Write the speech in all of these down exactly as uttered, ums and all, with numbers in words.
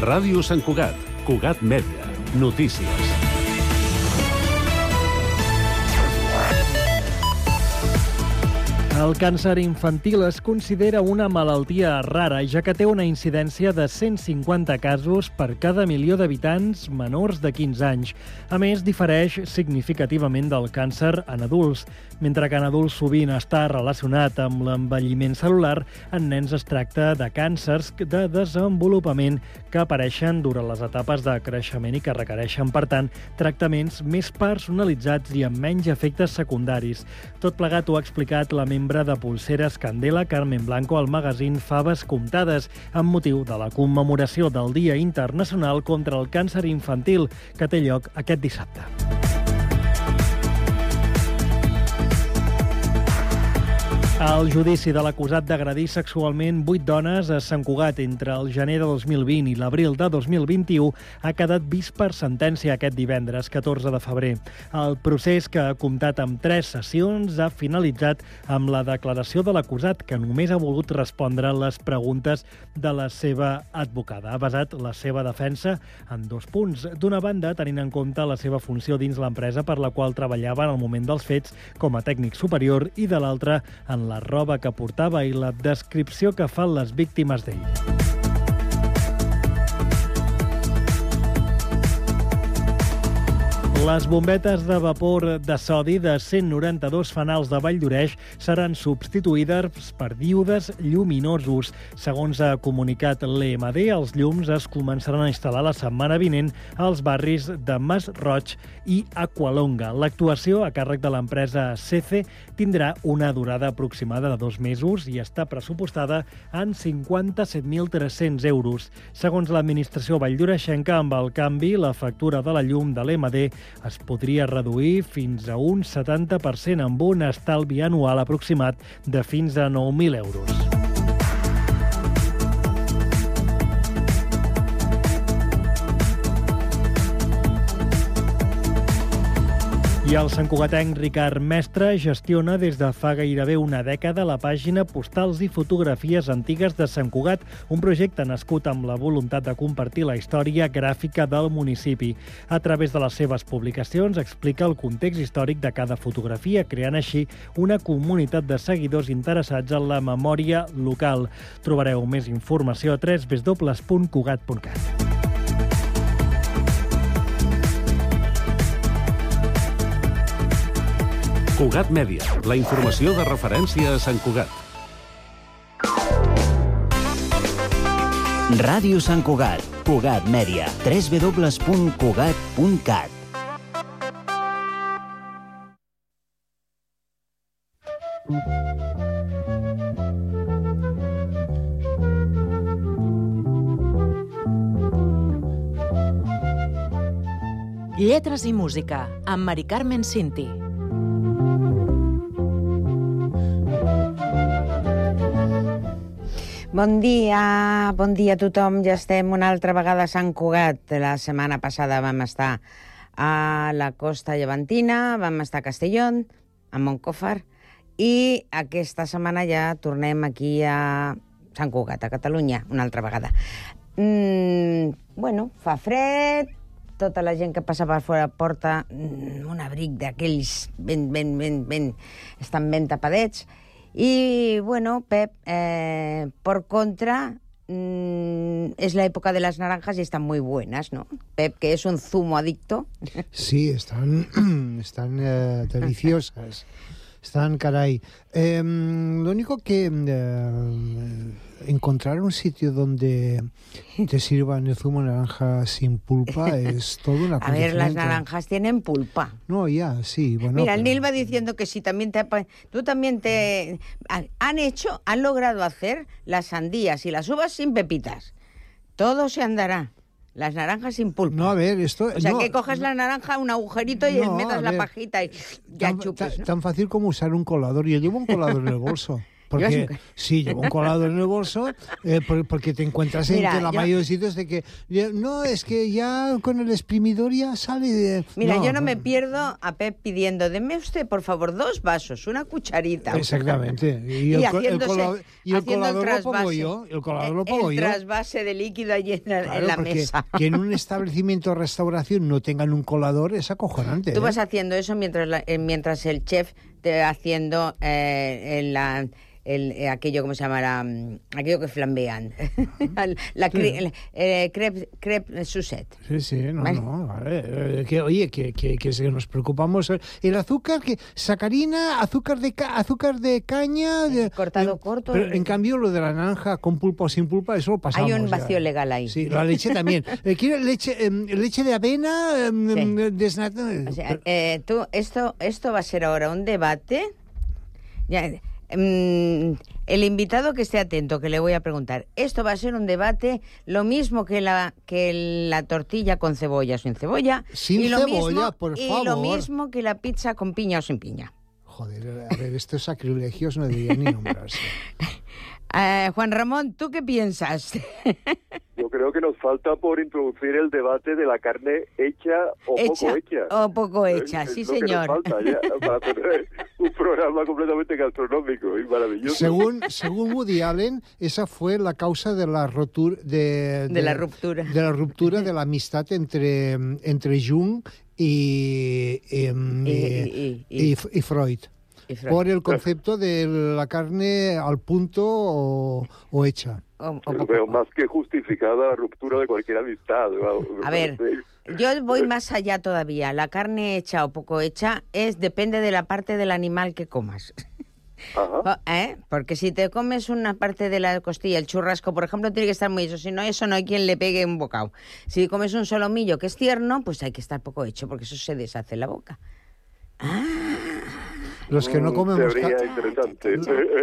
Ràdio Sant Cugat, Cugat Mèdia, notícies. El càncer infantil es considera una malaltia rara, ja que té una incidència de cent cinquanta casos per cada milió d'habitants menors de quinze anys. A més, difereix significativament del càncer en adults. Mentre que en adults sovint està relacionat amb l'envelliment cel·lular, en nens es tracta de càncers de desenvolupament que apareixen durant les etapes de creixement i que requereixen, per tant, tractaments més personalitzats i amb menys efectes secundaris. Tot plegat ho ha explicat la membre de Polseres Candela, Carmen Blanco, al magazín Faves Comptades, amb motiu de la commemoració del Dia Internacional contra el Càncer Infantil, que té lloc aquest dissabte. El judici de l'acusat d'agredir sexualment vuit dones a Sant Cugat entre el gener de dos mil vint i l'abril de dos mil vint-i-u ha quedat vist per sentència aquest divendres, catorze de febrer. El procés, que ha comptat amb tres sessions, ha finalitzat amb la declaració de l'acusat, que només ha volgut respondre les preguntes de la seva advocada. Ha basat la seva defensa en dos punts. D'una banda, tenint en compte la seva funció dins l'empresa per la qual treballava en el moment dels fets com a tècnic superior, i de l'altra, en la roba que portava i la descripció que fan les víctimes d'ell. Les bombetes de vapor de sodi de cent noranta-dos fanals de Valldoreix seran substituïdes per díodes lluminosos. Segons ha comunicat l'E M D, els llums es començaran a instal·lar la setmana vinent als barris de Mas Roig i Aqualonga. L'actuació, a càrrec de l'empresa C C, tindrà una durada aproximada de dos mesos i està pressupostada en cinquanta-set mil tres-cents euros. Segons l'administració valldoreixenca, amb el canvi, la factura de la llum de l'E M D es podria reduir fins a un setanta per cent, amb un estalvi anual aproximat de fins a nou mil euros. I el santcugatenc Ricard Mestre gestiona des de fa gairebé una dècada la pàgina Postals i fotografies antigues de Sant Cugat, un projecte nascut amb la voluntat de compartir la història gràfica del municipi. A través de les seves publicacions explica el context històric de cada fotografia, creant així una comunitat de seguidors interessats en la memòria local. Trobareu més informació a w w w punt cugat punt cat. Cugat Mèdia, la informació de referència a Sant Cugat. Ràdio Sant Cugat, Cugat Mèdia, w w w punt cugat punt cat. Lletres i música, amb Mari Carmen Cinti. Bon dia, bon dia a tothom. Ja estem una altra vegada a Sant Cugat. La setmana passada vam estar a la costa llevantina, vam estar a Castellón, a Montcòfar, i aquesta setmana ja tornem aquí a Sant Cugat, a Catalunya, una altra vegada. Mm, bueno, fa fred, tota la gent que passa per fora porta mm, un abric d'aquells ben, ben, ben, ben, estan ben tapadets. Y bueno, Pep, eh, por contra, mmm, es la época de las naranjas y están muy buenas, ¿no? Pep, que es un zumo adicto. Sí, están, están eh, deliciosas. Están, caray. Eh, lo único que eh, encontrar un sitio donde te sirvan el zumo de naranja sin pulpa es todo una cosa. A ver, las naranjas tienen pulpa. No, ya, sí. Bueno, Mira, el pero... Nil va diciendo que si también te... Tú también te... Han hecho, han logrado hacer las sandías y las uvas sin pepitas. Todo se andará. Las naranjas sin pulpa. No, a ver, esto... O sea, no, que cojas no, la naranja, un agujerito y no, metas la ver, pajita y ya tan, chupes, tan, ¿no? tan fácil como usar un colador. Yo llevo un colador en el bolso. Porque sí, llevo un colador en el bolso, eh, por, porque te encuentras Mira, en la yo... mayoría de sitios de que, no, es que ya con el exprimidor ya sale de... Mira, no, yo no me pierdo a Pep pidiendo, deme usted, por favor, dos vasos, una cucharita. Exactamente. Y, y el, haciéndose, el, colador, y el colador el lo pongo yo. El colador lo pongo el yo. El trasvase de líquido allí en la, claro, en la mesa. Que en un establecimiento de restauración no tengan un colador es acojonante. Tú ¿eh? vas haciendo eso mientras, la, mientras el chef te haciendo eh, en la... El, eh, aquello, ¿cómo se llama? La, aquello que flambean. la sí. cre, el, eh, crepe, crepe Suzette. Sí, sí, no, ¿vale? no. Vale. Eh, que, oye, que, que, que nos preocupamos. El azúcar, que sacarina, azúcar de ca, azúcar de caña. De, cortado eh, corto. Pero en cambio, lo de la naranja con pulpa o sin pulpa, eso lo pasamos. Hay un vacío ya. legal ahí. Sí, la leche también. Eh, ¿Quieres leche, eh, leche de avena? Eh, sí. desnatada? O sea, eh, tú, esto, esto va a ser ahora un debate. Ya. El invitado que esté atento, que le voy a preguntar. Esto va a ser un debate, lo mismo que la que la tortilla con cebolla o sin cebolla. Sin y lo cebolla, mismo, por y favor. lo mismo que la pizza con piña o sin piña. Joder, a ver, estos sacrilegios no deberían ni nombrarse. Uh, Juan Ramón, ¿tú qué piensas? Yo creo que nos falta por introducir el debate de la carne hecha o hecha, poco hecha. O poco hecha, es, sí, es señor. Lo que nos falta ya para tener un programa completamente gastronómico y maravilloso. Según, según Woody Allen, esa fue la causa de la ruptura de, de, de la ruptura de la ruptura de la amistad entre, entre Jung y, y, y, y, y, y Freud. Por el concepto de la carne al punto o, o hecha. O, o Veo más que justificada la ruptura de cualquier amistad. A ver, yo voy más allá todavía. La carne hecha o poco hecha es depende de la parte del animal que comas. Ajá. ¿Eh? Porque si te comes una parte de la costilla, el churrasco, por ejemplo, tiene que estar muy hecho. Si no, eso no hay quien le pegue un bocado. Si comes un solomillo que es tierno, pues hay que estar poco hecho, porque eso se deshace en la boca. Ah. Los que no comemos carne. interesante.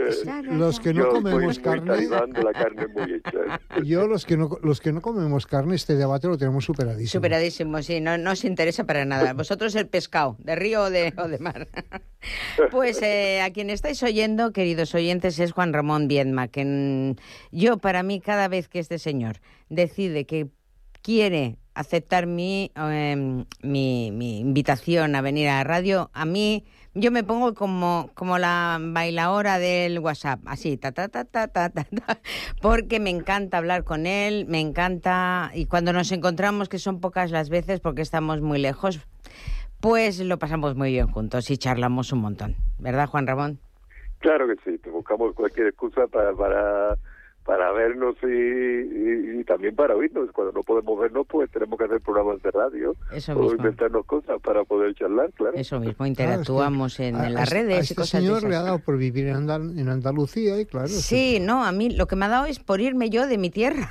Los que no yo comemos soy carne. Muy de la carne muy hecha. Yo, los que no los que no comemos carne, este debate lo tenemos superadísimo. Superadísimo, sí, no, no os interesa para nada. Vosotros el pescado, de río o de, o de mar. Pues eh, a quien estáis oyendo, queridos oyentes, es Juan Ramón Viedma, que mm, yo, para mí, cada vez que este señor decide que quiere aceptar mi, eh, mi, mi invitación a venir a la radio, a mí... Yo me pongo como, como la bailaora del WhatsApp, así, ta, ta, ta, ta, ta, ta, ta, porque me encanta hablar con él, me encanta, y cuando nos encontramos, que son pocas las veces porque estamos muy lejos, pues lo pasamos muy bien juntos y charlamos un montón, ¿verdad, Juan Ramón? Claro que sí, buscamos cualquier excusa para... para... para vernos y, y, y también para oírnos. Cuando no podemos vernos, pues tenemos que hacer programas de radio. Eso o mismo. inventarnos cosas para poder charlar, claro. Eso mismo, interactuamos claro, es que en, en las a, redes a y este cosas señor de esas. Le ha dado por vivir en, Andal en Andalucía y claro. Sí, sí, no, a mí lo que me ha dado es por irme yo de mi tierra.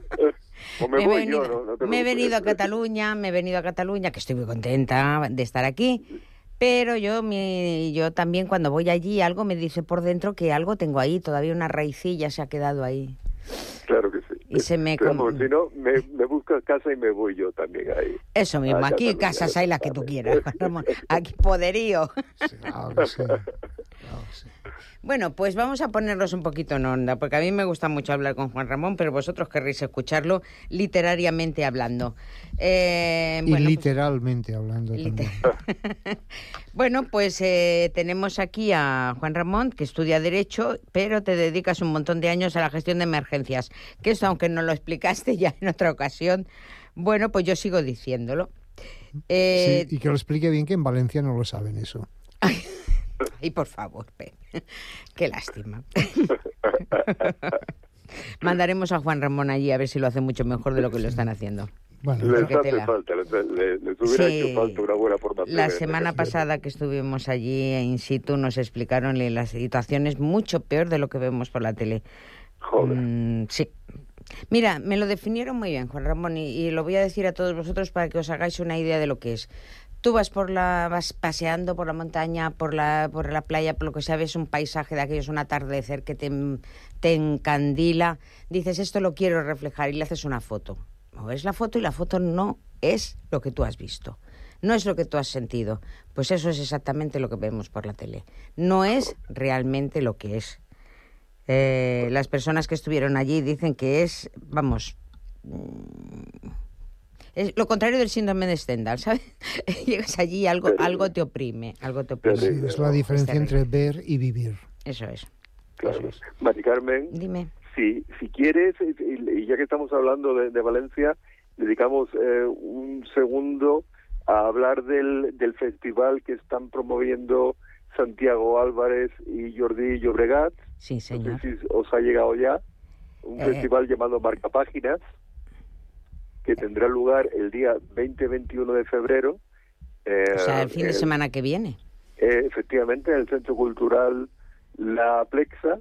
O me, me, voy he venido, yo, no, no me he venido a Cataluña, me he venido a Cataluña, que estoy muy contenta de estar aquí. Pero yo mi, yo también cuando voy allí algo me dice por dentro que algo tengo ahí, todavía una raicilla se ha quedado ahí. Claro que sí. Y se me Pero, com... si no, me, me buscas casa y me voy yo también ahí. Eso mismo, a aquí Cataluña. casas hay las que tú quieras, Ramón. Aquí poderío. sí, claro, sí, claro, sí. Bueno, pues vamos a ponernos un poquito en onda, porque a mí me gusta mucho hablar con Juan Ramón, pero vosotros querréis escucharlo literariamente hablando. Eh, y bueno, literalmente pues, hablando liter... también. Bueno, pues eh, tenemos aquí a Juan Ramón, que estudia Derecho, pero te dedicas un montón de años a la gestión de emergencias, que esto, aunque nos lo explicaste ya en otra ocasión, bueno, pues yo sigo diciéndolo. Eh... Sí, y que lo explique bien, que en Valencia no lo saben eso. Ay, por favor, Pep. Qué lástima. Mandaremos a Juan Ramón allí a ver si lo hace mucho mejor de lo que lo están haciendo. Bueno, les porque hace tela. falta, les, les, les hubiera Sí. hecho falta una buena formación. La en semana este pasada que estuvimos allí in situ nos explicaron la situación es mucho peor de lo que vemos por la tele. Joder. Mm, sí. Mira, me lo definieron muy bien, Juan Ramón, y, y lo voy a decir a todos vosotros para que os hagáis una idea de lo que es. Tú vas por la vas paseando por la montaña, por la por la playa, por lo que sea, ves un paisaje de aquellos, un atardecer que te, te encandila, dices, esto lo quiero reflejar, y le haces una foto. O ves la foto y la foto no es lo que tú has visto, no es lo que tú has sentido. Pues eso es exactamente lo que vemos por la tele. No es realmente lo que es. Eh, las personas que estuvieron allí dicen que es, vamos, es lo contrario del síndrome de Stendhal, ¿sabes? Llegas allí y algo, algo te oprime, algo te oprime. Sí, es la diferencia entre ver y vivir. Eso es. Claro. Eso es. Mari Carmen, Dime. Si, si quieres, y, y ya que estamos hablando de, de Valencia, dedicamos eh, un segundo a hablar del, del festival que están promoviendo Santiago Álvarez y Jordi Llobregat. Sí, señor. No sé si os ha llegado ya. Un Eh. festival llamado Marcapáginas, que tendrá lugar el día veinte veintiuno de febrero. Eh, O sea, el fin de el- semana que viene. eh, efectivamente, en el Centro Cultural La Plexa,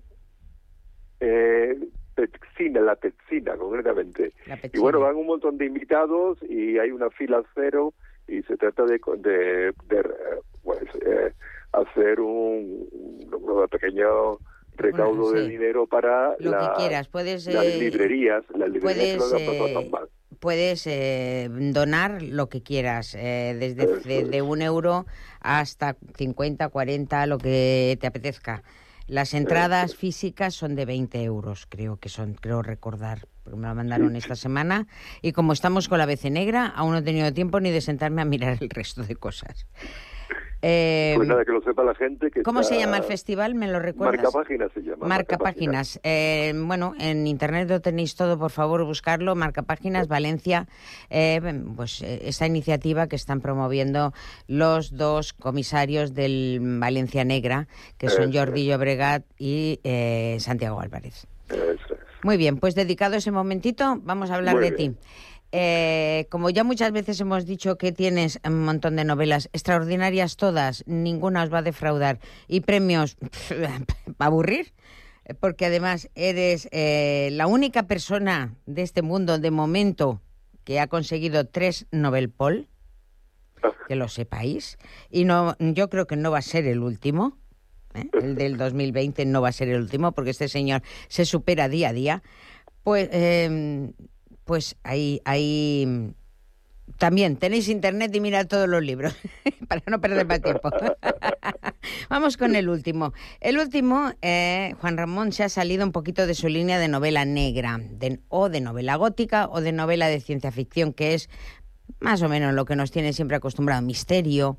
eh, Petzina, La Petzina, concretamente. La Y Petzina. bueno, van un montón de invitados y hay una fila cero y se trata de, de, de, eh, pues, eh, hacer un, un pequeño recaudo Bueno, sí. de dinero para Lo la- que quieras. Puedes, las eh, librerías, las librerías puedes, que lo han pasado eh, tan mal. puedes eh, donar lo que quieras, eh, desde Eso de, es. de un euro hasta cincuenta, cuarenta, lo que te apetezca. Las entradas físicas son de veinte euros, creo que son, creo recordar, porque me lo mandaron Sí. esta semana. Y como estamos con la B C negra, aún no he tenido tiempo ni de sentarme a mirar el resto de cosas. Eh, Pues nada, que lo sepa la gente. Que ¿Cómo está- se llama el festival? ¿Me lo recuerdas? Marcapáginas se llama. Marcapáginas. Eh, bueno, en internet lo tenéis todo, por favor, buscarlo. Marcapáginas, Valencia. Eh, pues eh, esta iniciativa que están promoviendo los dos comisarios del Valencia Negra, que son Eso Jordi Llobregat y eh, Santiago Álvarez. Eso es. Muy bien, pues dedicado ese momentito, vamos a hablar Muy de bien. ti. Eh, como ya muchas veces hemos dicho que tienes un montón de novelas extraordinarias todas, ninguna os va a defraudar. Y premios, ¿para aburrir? Porque además eres eh, la única persona de este mundo de momento que ha conseguido tres Nobel Paul, que lo sepáis. Y no, yo creo que no va a ser el último. ¿eh? El del dos mil veinte no va a ser el último, porque este señor se supera día a día. Pues... Eh, Pues ahí, ahí también tenéis internet y mirad todos los libros para no perder más tiempo. Vamos con el último. El último, eh, Juan Ramón se ha salido un poquito de su línea de novela negra, de, o de novela gótica, o de novela de ciencia ficción, que es más o menos lo que nos tiene siempre acostumbrado, misterio.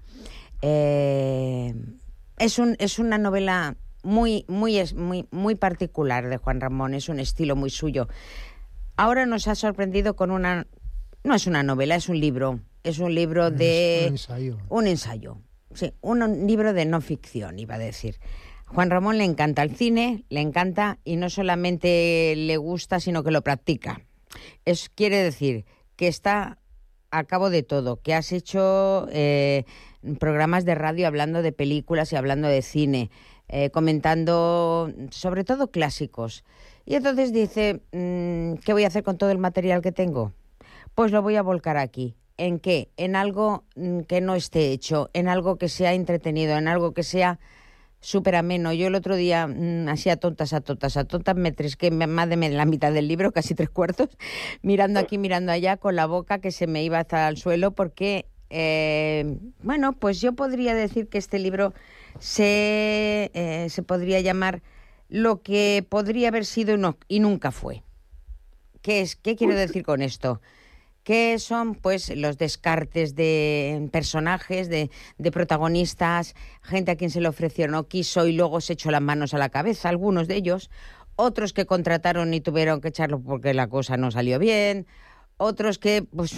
Eh, es, un, es una novela muy, muy, muy, muy particular de Juan Ramón, es un estilo muy suyo. Ahora nos ha sorprendido con una... No es una novela, es un libro. Es un libro de... Un ensayo. Un ensayo. Sí, un, un libro de no ficción, iba a decir. Juan Ramón le encanta el cine, le encanta, y no solamente le gusta, sino que lo practica. Es, quiere decir que está a cabo de todo, que has hecho eh, programas de radio hablando de películas y hablando de cine, eh, comentando sobre todo clásicos. Y entonces dice, ¿qué voy a hacer con todo el material que tengo? Pues lo voy a volcar aquí. ¿En qué? En algo que no esté hecho, en algo que sea entretenido, en algo que sea súper ameno. Yo el otro día, así a tontas, a tontas, a tontas, me trisqué más de la mitad del libro, casi tres cuartos, mirando aquí, mirando allá, con la boca que se me iba hasta el suelo, porque, eh, bueno, pues yo podría decir que este libro se, eh, se podría llamar lo que podría haber sido y, no, y nunca fue. ¿Qué es? ¿Qué quiero decir con esto? Que son pues los descartes de personajes, de, de protagonistas, gente a quien se le ofreció no quiso y luego se echó las manos a la cabeza, algunos de ellos, otros que contrataron y tuvieron que echarlo porque la cosa no salió bien, otros que pues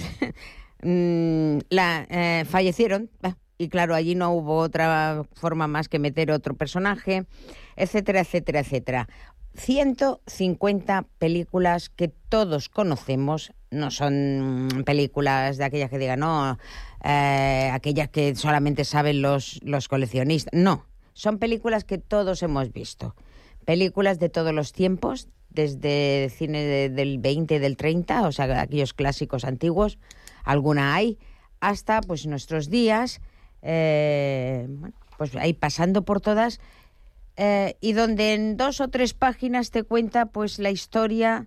la, eh, fallecieron, y claro, allí no hubo otra forma más que meter otro personaje, etcétera, etcétera, etcétera. ciento cincuenta películas que todos conocemos, no son películas de aquellas que digan, no, eh, aquellas que solamente saben los, los coleccionistas, no, son películas que todos hemos visto, películas de todos los tiempos, desde el cine de, del veinte, del treinta, o sea, aquellos clásicos antiguos, alguna hay, hasta pues nuestros días, eh, bueno, pues ahí pasando por todas, eh, y donde en dos o tres páginas te cuenta pues la historia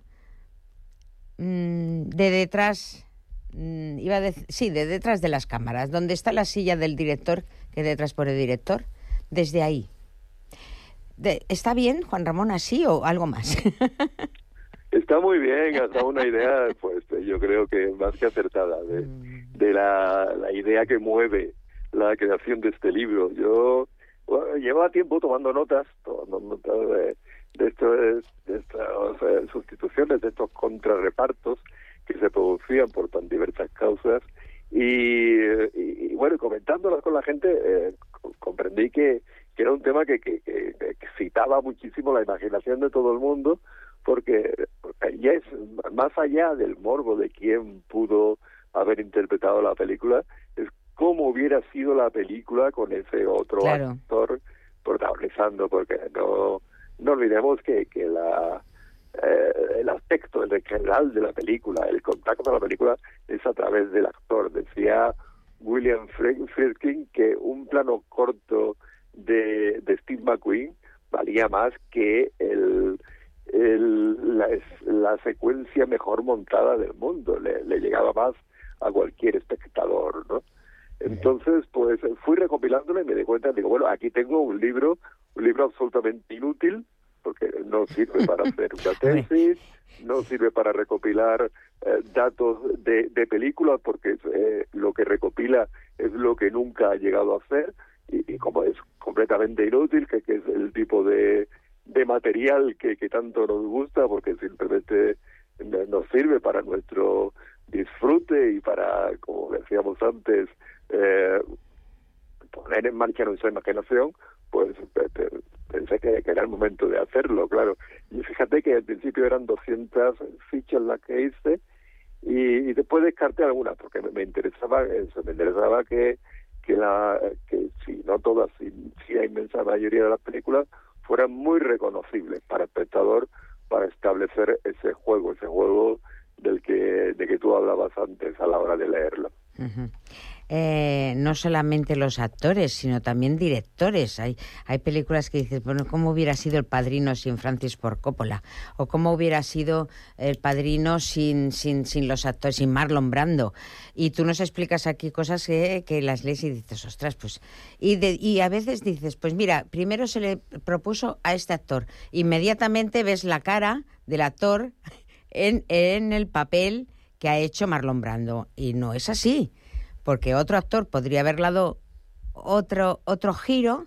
mmm, de detrás, mmm, iba a decir, sí, de detrás de las cámaras, donde está la silla del director, que detrás pone director, desde ahí. de, ¿está bien, Juan Ramón, así o algo más? Está muy bien, has dado una idea, pues yo creo que más que acertada, de, de la, la idea que mueve la creación de este libro. Yo bueno, llevaba tiempo tomando notas, tomando notas de, de, esto, de, de estas eh, sustituciones, de estos contrarrepartos que se producían por tan diversas causas, y, y, y bueno, comentándolas con la gente, eh, comprendí que, que era un tema que, que, que, que excitaba muchísimo la imaginación de todo el mundo, porque, porque ya es más allá del morbo de quién pudo haber interpretado la película, es cómo hubiera sido la película con ese otro claro. actor protagonizando, porque no no olvidemos que, que la eh, el aspecto el general de la película, el contacto de la película es a través del actor. Decía William Friedkin que un plano corto de, de Steve McQueen valía más que el El, la, la secuencia mejor montada del mundo, le, le llegaba más a cualquier espectador, ¿no? Entonces, pues fui recopilándolo y me di cuenta, digo, bueno, aquí tengo un libro, un libro absolutamente inútil, porque no sirve para hacer una tesis, no sirve para recopilar eh, datos de, de películas, porque eh, lo que recopila es lo que nunca ha llegado a hacer, y, y como es completamente inútil, que, que es el tipo de de material que, que tanto nos gusta, porque simplemente nos sirve para nuestro disfrute y para, como decíamos antes, eh, poner en marcha nuestra imaginación, pues pensé que, que era el momento de hacerlo, claro. Y fíjate que al principio eran doscientas fichas las que hice, y, y después descarté algunas, porque me, me interesaba eso, me interesaba que, que, la, que si no todas, si, si la inmensa mayoría de las películas fueran muy reconocibles para el espectador, para establecer ese juego, ese juego del que de que tú hablabas antes a la hora de leerlo. Uh-huh. Eh, no solamente los actores, sino también directores. Hay, hay películas que dices, bueno, ¿cómo hubiera sido El Padrino sin Francis Ford Coppola? O ¿cómo hubiera sido El Padrino sin, sin, sin los actores, sin Marlon Brando? Y tú nos explicas aquí cosas que, que las lees y dices, ostras, pues... Y, de, y a veces dices, pues mira, primero se le propuso a este actor. Inmediatamente ves la cara del actor en, en el papel que ha hecho Marlon Brando. Y no es así, porque otro actor podría haber dado otro, otro giro,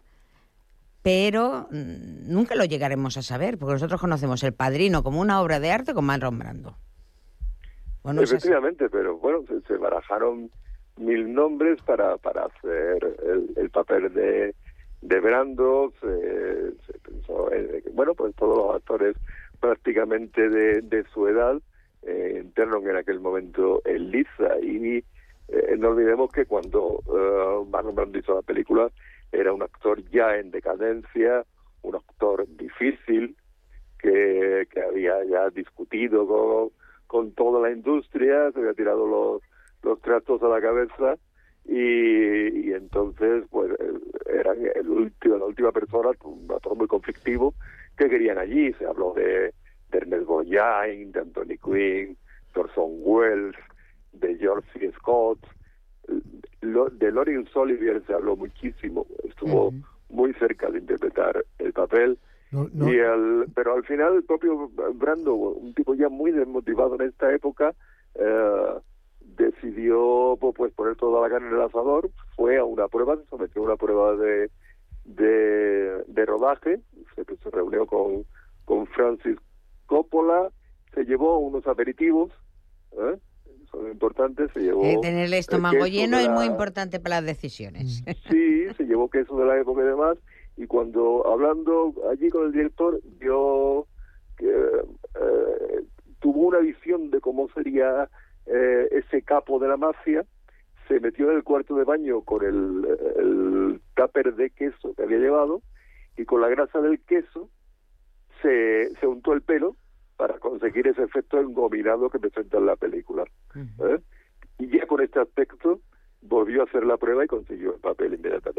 pero nunca lo llegaremos a saber, porque nosotros conocemos El Padrino como una obra de arte con Marlon Brando. Bueno, efectivamente, pero bueno, se, se barajaron mil nombres para, para hacer el, el papel de, de Brando. Se, se pensó en, bueno, pues todos los actores prácticamente de, de su edad eh, entraron en aquel momento en liza, y eh, no olvidemos que cuando uh, Marlon Brando hizo la película era un actor ya en decadencia, un actor difícil que, que había ya discutido con, con toda la industria, se había tirado los, los trastos a la cabeza, y, y entonces pues era el último, la última persona, un actor muy conflictivo, que querían allí. Se habló de, de Ernest Borgnine, de Anthony Quinn, de Orson Welles, de George C. Scott, lo, de Laurence Olivier se habló muchísimo, estuvo uh-huh. muy cerca de interpretar el papel, no, no. Y el, pero al final el propio Brando, un tipo ya muy desmotivado en esta época, eh, decidió pues poner toda la carne en el asador, fue a una prueba, se sometió a una prueba de de, de rodaje, se, se reunió con, con Francis Coppola, se llevó unos aperitivos, ¿eh? Son importantes, se llevó... Eh, tener el estómago el lleno la... es muy importante para las decisiones. Sí, se llevó queso de la época y demás, y cuando, hablando allí con el director, dio que eh, tuvo una visión de cómo sería eh, ese capo de la mafia, se metió en el cuarto de baño con el, el tupper de queso que había llevado, y con la grasa del queso se, se untó el pelo para conseguir ese efecto engominado que presenta en la película. Uh-huh. ¿Eh? Y ya con este aspecto volvió a hacer la prueba y consiguió el papel inmediatamente.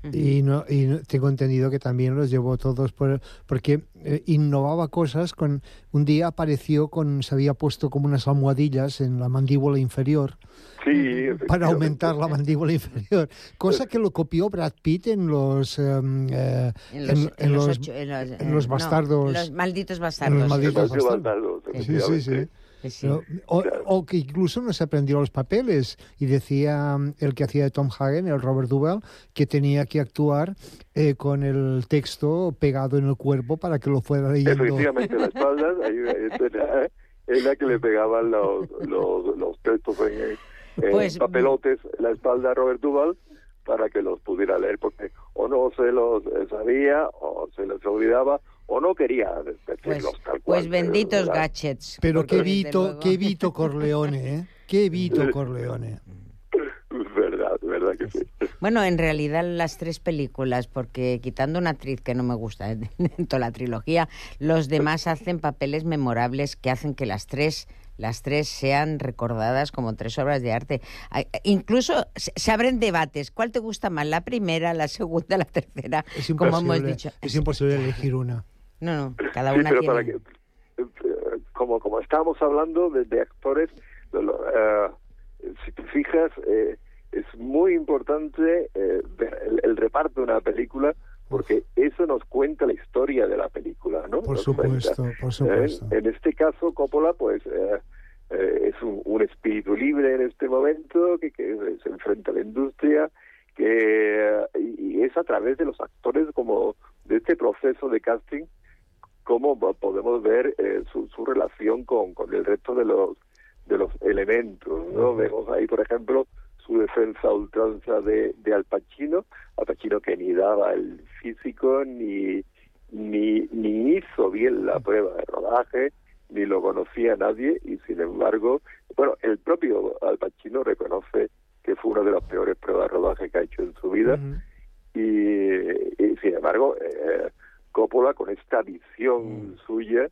Y, no, y tengo entendido que también los llevó todos por, porque eh, innovaba cosas. Con un día apareció con, se había puesto como unas almohadillas en la mandíbula inferior. Sí, Para aumentar la mandíbula inferior, cosa que lo copió Brad Pitt en los um, eh, en los, en, en los, ocho, en los, en los bastardos, no, en los malditos bastardos, en los malditos bastardos. bastardos. Sí, sí, sí, sí. Sí, sí. Pero, o, o que incluso no se aprendió los papeles y decía el que hacía de Tom Hagen, el Robert Duvall, que tenía que actuar eh, con el texto pegado en el cuerpo para que lo fuera leyendo. Efectivamente, la espalda, ahí era, era que le pegaban los, los, los textos en, en pues, papelotes en la espalda a Robert Duvall para que los pudiera leer, porque o no se los sabía, o se les olvidaba, o no quería decirlos pues, tal cual. Pues benditos ¿verdad? gadgets. Pero qué Vito, qué Vito Corleone, ¿eh? Qué Vito Corleone. Verdad, verdad que sí. Bueno, en realidad las tres películas, porque quitando una actriz que no me gusta en toda la trilogía, los demás hacen papeles memorables que hacen que las tres... las tres sean recordadas como tres obras de arte. Incluso se abren debates. ¿Cuál te gusta más? ¿La primera, la segunda, la tercera? Es como hemos dicho. Es imposible elegir una. No, no, cada sí, una pero tiene... Para que, como, como estábamos hablando de, de actores, de lo, uh, si te fijas, eh, es muy importante eh, ver el, el reparto de una película, porque eso nos cuenta la historia de la película, ¿no? Por nos supuesto, cuenta. por supuesto. Eh, en este caso, Coppola, pues, eh, eh, es un, un espíritu libre en este momento, que, que se enfrenta a la industria, que y, y es a través de los actores, como de este proceso de casting, cómo podemos ver eh, su, su relación con, con el resto de los de los elementos, ¿no? Uh-huh. Vemos ahí, por ejemplo, su defensa a ultranza de, de Al Pacino, Al Pacino que ni daba el físico, ni, ni, ni hizo bien la prueba de rodaje, ni lo conocía nadie, y sin embargo, bueno, el propio Al Pacino reconoce que fue una de las peores pruebas de rodaje que ha hecho en su vida, uh-huh. y, y sin embargo, eh, Coppola, con esta visión uh-huh. suya,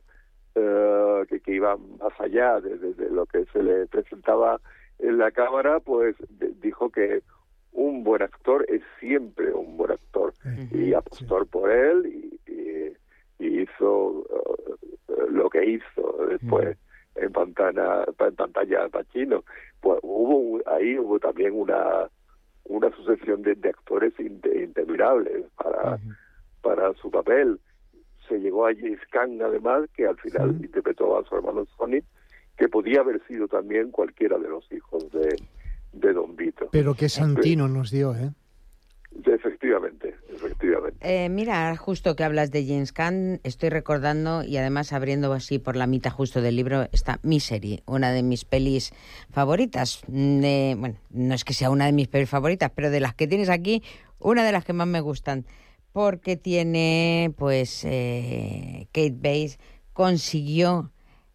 Uh, que, que iba más allá de, de, de lo que se le presentaba en la cámara, pues de, dijo que un buen actor es siempre un buen actor, uh-huh, y apostó sí. por él y, y, y hizo uh, lo que hizo después uh-huh. en pantalla en pantalla Pacino. Pues hubo ahí hubo también una una sucesión de, de actores interminables para uh-huh. para su papel. Se llegó a James Caan, además, que al final sí. interpretó a su hermano Sonny, que podía haber sido también cualquiera de los hijos de, de Don Vito. Pero qué Santino nos dio, ¿eh? Efectivamente, efectivamente. Eh, mira, justo que hablas de James Caan, estoy recordando, y además abriendo así por la mitad justo del libro, está Misery, una de mis pelis favoritas. De, bueno, no es que sea una de mis pelis favoritas, pero de las que tienes aquí, una de las que más me gustan. Porque tiene, pues, eh, Kate Bates consiguió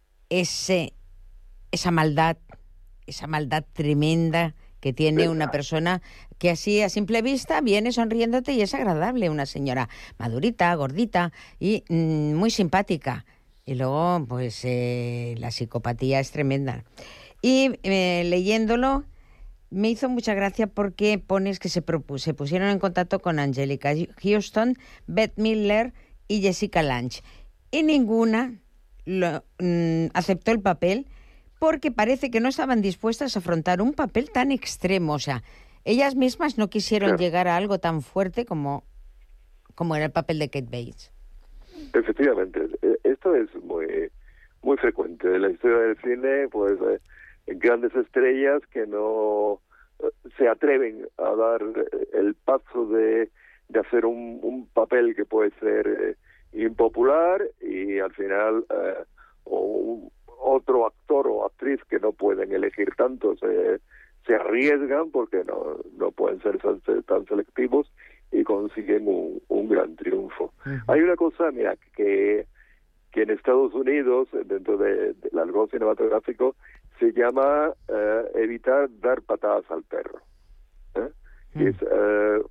ese, esa maldad, esa maldad tremenda que tiene una persona que así a simple vista viene sonriéndote y es agradable, una señora madurita, gordita y mm, muy simpática. Y luego, pues, eh, la psicopatía es tremenda. Y eh, leyéndolo, me hizo mucha gracia porque pones que se, propu- se pusieron en contacto con Angelica Houston, Bette Midler y Jessica Lange. Y ninguna lo, mm, aceptó el papel porque parece que no estaban dispuestas a afrontar un papel tan extremo. O sea, ellas mismas no quisieron claro. llegar a algo tan fuerte como, como era el papel de Kate Bates. Efectivamente. Esto es muy, muy frecuente. En la historia del cine, pues... Eh, grandes estrellas que no se atreven a dar el paso de, de hacer un, un papel que puede ser eh, impopular y al final eh, o un, otro actor o actriz que no pueden elegir tanto se, se arriesgan porque no, no pueden ser tan, tan selectivos y consiguen un, un gran triunfo. Uh-huh. Hay una cosa, mira, que, que en Estados Unidos, dentro de, del algo cinematográfico, se llama eh, evitar dar patadas al perro. ¿eh? Mm. Es eh,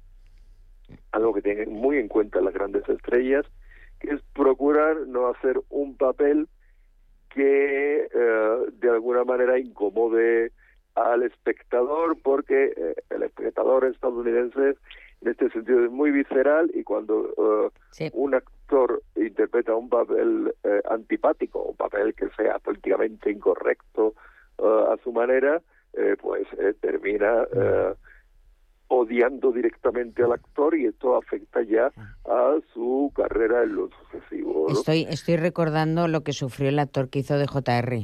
algo que tienen muy en cuenta las grandes estrellas, que es procurar no hacer un papel que eh, de alguna manera incomode al espectador, porque eh, el espectador estadounidense en este sentido es muy visceral, y cuando uh, sí. un actor interpreta un papel eh, antipático, un papel que sea políticamente incorrecto uh, a su manera, eh, pues eh, termina uh, odiando directamente al actor, y esto afecta ya a su carrera en lo sucesivo, ¿no? Estoy, estoy recordando lo que sufrió el actor que hizo de J R.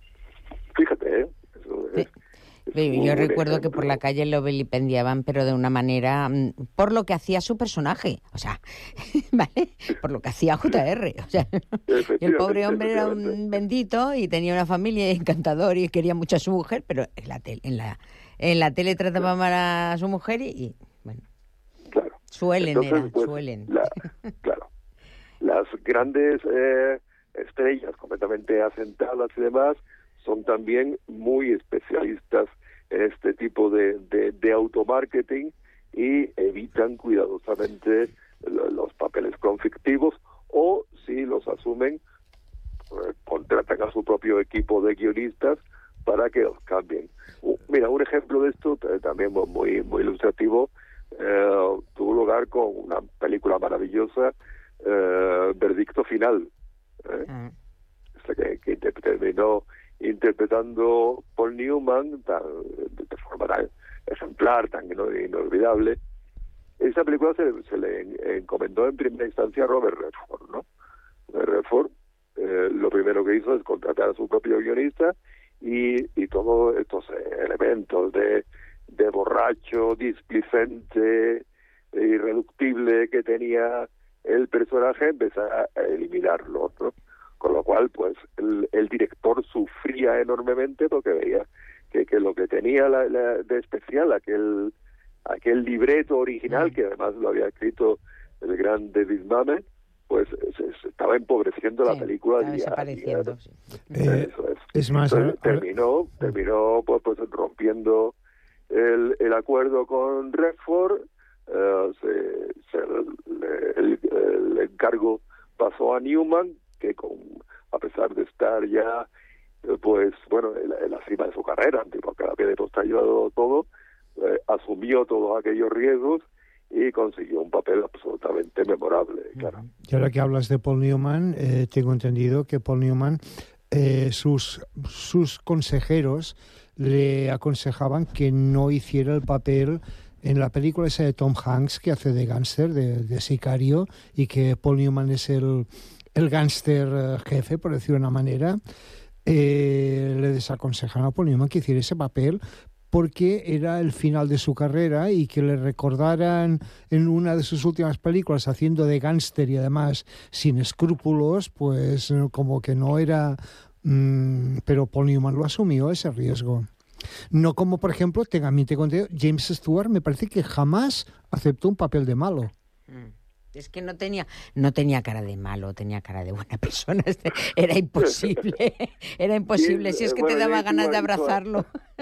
Fíjate, ¿eh? Eso es, sí. Yo recuerdo ejemplo. que por la calle lo vilipendiaban, pero de una manera, por lo que hacía su personaje, o sea, ¿vale? Por lo que hacía J R, o sea, y el pobre hombre era un bendito y tenía una familia encantador y quería mucho a su mujer, pero en la tele, en la, en la tele trataba mal a su mujer y, y bueno, claro. suelen Entonces, era, pues, suelen. La, claro, las grandes eh, estrellas completamente asentadas y demás son también muy especialistas en este tipo de, de, de automarketing, y evitan cuidadosamente los papeles conflictivos, o si los asumen, eh, contratan a su propio equipo de guionistas para que los cambien. Uh, mira, un ejemplo de esto eh, también muy muy ilustrativo eh, tuvo lugar con una película maravillosa, eh, Verdicto Final, ¿eh? Uh-huh. Esta que, que terminó interpretando Paul Newman tan, de forma tan ejemplar, tan inolvidable. Esa película se, se le encomendó en primera instancia a Robert Redford, ¿no? Robert Redford eh, lo primero que hizo es contratar a su propio guionista, y, y todos estos elementos de, de borracho, displicente, irreductible que tenía el personaje, empezar a eliminarlo, ¿no? Con lo cual, pues, el, el director sufría enormemente porque veía que, que lo que tenía la, la, de especial, aquel aquel libreto original, que además lo había escrito el gran David Mamet, pues se, se estaba empobreciendo sí, la película estaba día, desapareciendo, día, sí. eh, Eso es. es más, Entonces, ahora, terminó, terminó pues, pues rompiendo el, el acuerdo con Redford, uh, se, se, el, el encargo pasó a Newman, que con, a pesar de estar ya pues bueno en la, en la cima de su carrera, tipo que había demostrado todo, eh, asumió todos aquellos riesgos y consiguió un papel absolutamente memorable, claro. Y ahora que hablas de Paul Newman, eh, tengo entendido que Paul Newman, eh, sus, sus consejeros le aconsejaban que no hiciera el papel en la película esa de Tom Hanks que hace de gángster, de, de sicario, y que Paul Newman es el el gángster jefe, por decirlo de una manera. Eh, le desaconsejaron a Paul Newman que hiciera ese papel porque era el final de su carrera, y que le recordaran en una de sus últimas películas haciendo de gángster y además sin escrúpulos, pues como que no era... Mmm, pero Paul Newman lo asumió, ese riesgo. No como, por ejemplo, también te conté, James Stewart me parece que jamás aceptó un papel de malo. Mm. Es que no tenía no tenía cara de malo, tenía cara de buena persona. Era imposible, era imposible. Si es que bueno, te daba ganas de abrazarlo.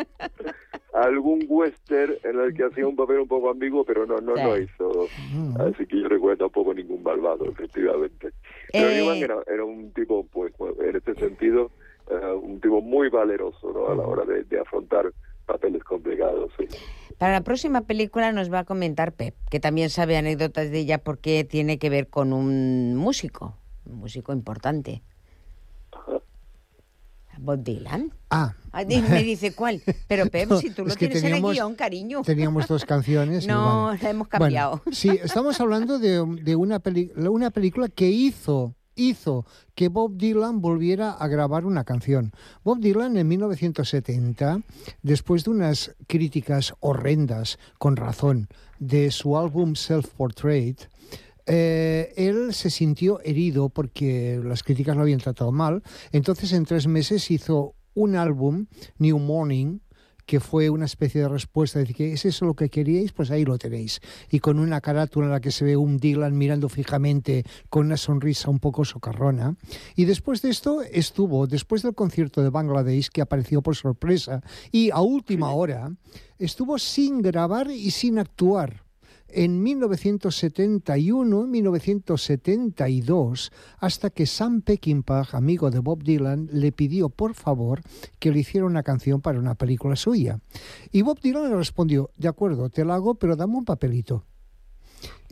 Algún western en el que hacía un papel un poco ambiguo, pero no no sí. no hizo. Así que yo recuerdo tampoco ningún malvado, efectivamente. Pero eh... Iván era, era un tipo, pues, en este sentido, uh, un tipo muy valeroso, ¿no? A la hora de, de afrontar papeles complicados, sí. Para la próxima película nos va a comentar Pep, que también sabe anécdotas de ella porque tiene que ver con un músico, un músico importante. Ajá. Bob Dylan. Ah. Me dice cuál. Pero Pep, no, si tú lo es que tienes teníamos, en el guión, cariño. Teníamos dos canciones. No, y bueno. la hemos cambiado. Bueno, sí, estamos hablando de, de una, peli, una película que hizo... hizo que Bob Dylan volviera a grabar una canción. Bob Dylan en mil novecientos setenta, después de unas críticas horrendas, con razón, de su álbum Self-Portrait, eh, él se sintió herido porque las críticas lo habían tratado mal. Entonces en tres meses hizo un álbum, New Morning, que fue una especie de respuesta, de decir que es eso lo que queríais, pues ahí lo tenéis. Y con una carátula en la que se ve un Dylan mirando fijamente con una sonrisa un poco socarrona. Y después de esto estuvo, después del concierto de Bangladesh, que apareció por sorpresa, y a última hora, estuvo sin grabar y sin actuar. En mil novecientos setenta y uno, mil novecientos setenta y dos, hasta que Sam Peckinpah, amigo de Bob Dylan, le pidió por favor que le hiciera una canción para una película suya. Y Bob Dylan le respondió, de acuerdo, te la hago, pero dame un papelito.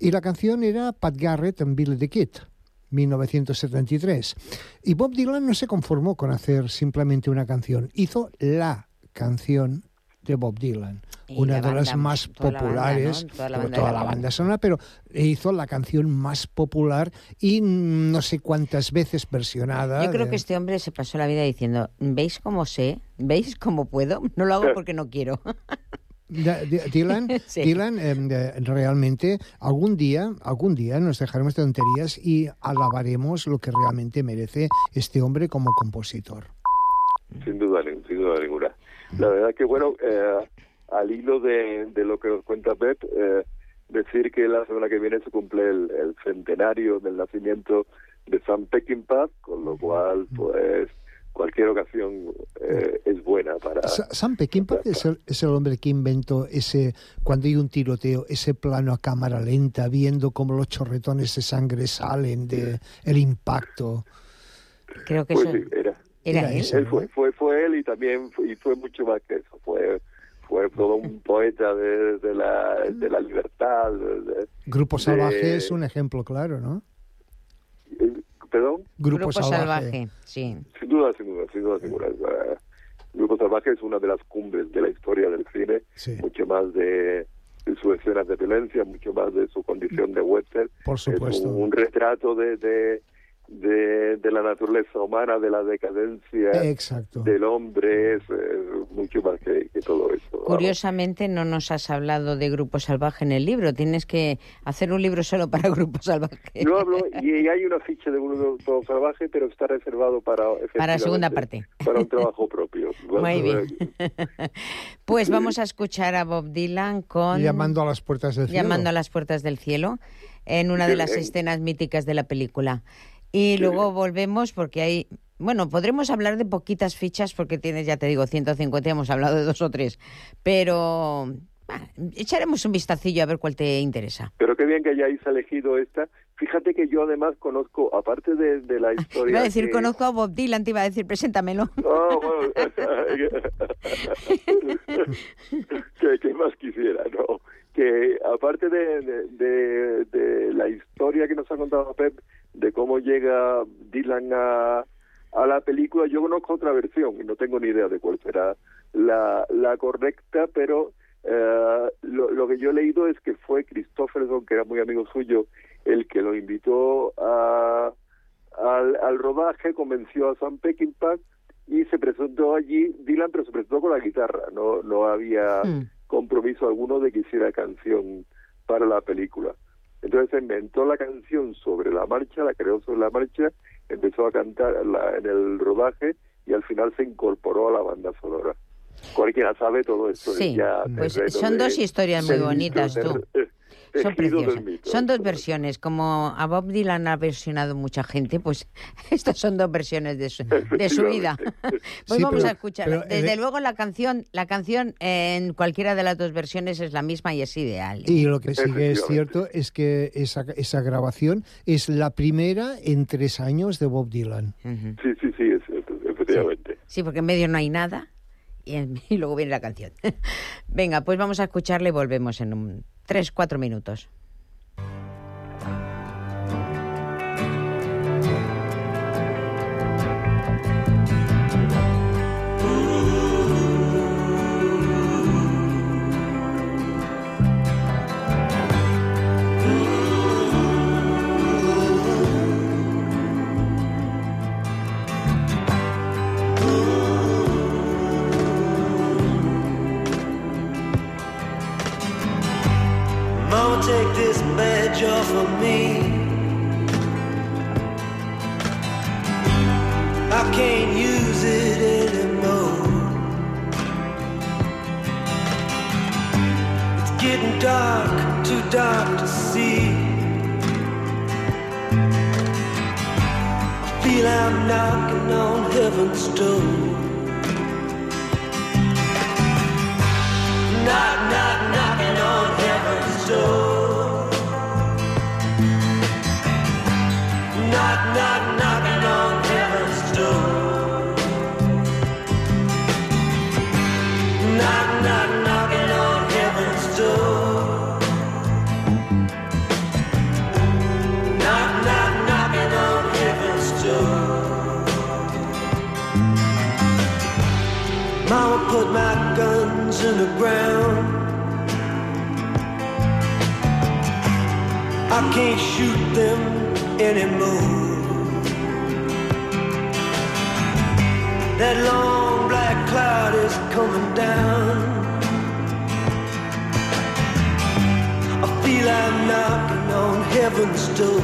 Y la canción era Pat Garrett and Billy the Kid, mil novecientos setenta y tres. Y Bob Dylan no se conformó con hacer simplemente una canción, hizo la canción de Bob Dylan, y una de banda, las más populares, toda la banda, ¿no? toda la banda, toda la banda sonora, pero hizo la canción más popular y no sé cuántas veces versionada. Yo creo de... que este hombre se pasó la vida diciendo, ¿veis cómo sé? ¿Veis cómo puedo? No lo hago porque no quiero. Dylan, sí. Dylan eh, realmente algún día, algún día nos dejaremos de tonterías y alabaremos lo que realmente merece este hombre como compositor. Sin duda, sin duda ninguna. La verdad que, bueno, eh, al hilo de, de lo que nos cuenta Pep, eh, decir que la semana que viene se cumple el, el centenario del nacimiento de Sam Peckinpah, con lo cual, pues, cualquier ocasión eh, es buena para... Sam Peckinpah es el, es el hombre que inventó ese, cuando hay un tiroteo, ese plano a cámara lenta, viendo cómo los chorretones de sangre salen de el impacto. Creo que pues eso... sí, era. Era Era él. ese, Él fue, fue, fue él y también fue, y fue mucho más que eso. Fue, fue todo un poeta de, de, la, de la libertad. De, de, Grupo Salvaje de, es un ejemplo claro, ¿no? ¿Perdón? Grupo, Grupo Salvaje. Salvaje, sí. Sin duda, sin duda, sin duda, sin duda. Uh, Grupo Salvaje es una de las cumbres de la historia del cine, Sí. mucho más de, de sus escenas de violencia, mucho más de su condición de western. Por supuesto. Es un, un retrato de, de, de, de la naturaleza humana, de la decadencia Exacto. del hombre, es, es mucho más que, que todo eso. Vamos. Curiosamente no nos has hablado de Grupo Salvaje en el libro. Tienes que hacer un libro solo para Grupo Salvaje. No hablo, y hay una ficha de Grupo Salvaje, pero está reservado para... Para segunda parte. Para un trabajo propio. Muy bien. Pues vamos a escuchar a Bob Dylan con... Llamando a las puertas del cielo. Llamando a las puertas del cielo, en una de las escenas míticas de la película. Y luego volvemos porque hay... Bueno, podremos hablar de poquitas fichas porque tienes, ya te digo, ciento cincuenta, hemos hablado de dos o tres. Pero bueno, echaremos un vistacillo a ver cuál te interesa. Pero qué bien que hayáis elegido esta. Fíjate que yo además conozco, aparte de, de la historia... Iba a decir, que... conozco a Bob Dylan, te iba a decir, preséntamelo. Oh, bueno. ¿Qué, ¿Qué más quisiera, no? Que aparte de, de, de, de la historia que nos ha contado Pep, de cómo llega Dylan a, a la película, yo conozco otra versión y no tengo ni idea de cuál será la, la correcta, pero eh, lo, lo que yo he leído es que fue Christopherson, que era muy amigo suyo, el que lo invitó a, al, al rodaje, convenció a Sam Peckinpah y se presentó allí Dylan, pero se presentó con la guitarra, no, no había mm. compromiso alguno de que hiciera canción para la película. Entonces inventó la canción sobre la marcha, la creó sobre la marcha, empezó a cantarla en el rodaje y al final se incorporó a la banda sonora. Cualquiera sabe todo esto. Sí, ya pues son de, dos historias muy bonitas, tú. De, son preciosas. Son dos versiones. Como a Bob Dylan ha versionado mucha gente, pues estas son dos versiones de su, de su vida. Pues sí, vamos pero, a escuchar. Pero, Desde eh, luego la canción, la canción en cualquiera de las dos versiones es la misma y es ideal. Y lo que sí que es cierto es que esa, esa grabación es la primera en tres años de Bob Dylan. Uh-huh. Sí, sí, sí, es cierto, efectivamente. Sí, sí, porque en medio no hay nada. Y, en, y luego viene la canción. Venga, pues vamos a escucharle y volvemos en un tres, cuatro minutos. Take this badge off of me. I can't use it anymore. It's getting dark, too dark to see. I feel I'm knocking on heaven's door. Knock, knock, knocking on heaven's door. Knock, knock, knocking on heaven's door. Knock, knock, knocking on heaven's door. Mama put my guns in the ground. I can't shoot them anymore. That long black cloud is coming down. I feel I'm knocking on heaven's door.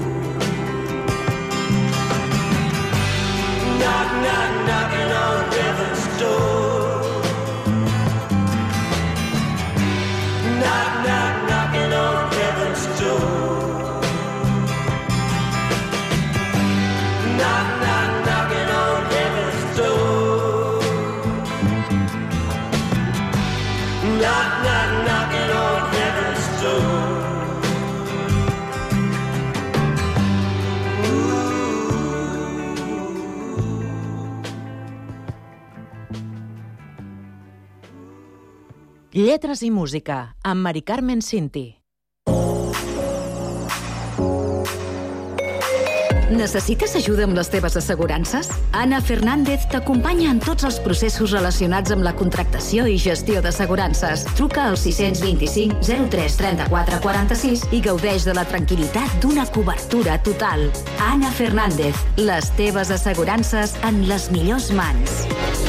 Knock, knock, knocking on heaven's door. Knock, knock, knocking on heaven's door. Knock, knock, knocking on heaven's door. Knock, knock, knocking on heaven's door. Lletres i música, amb Mari Carmen Cinti. Necessites ajuda amb les teves assegurances? Anna Fernández t'acompanya en tots els processos relacionats amb la contractació i gestió d'assegurances. Truca al sis dos cinc, zero tres, trenta-quatre, quaranta-sis i gaudeix de la tranquil·litat d'una cobertura total. Anna Fernández, les teves assegurances en les millors mans.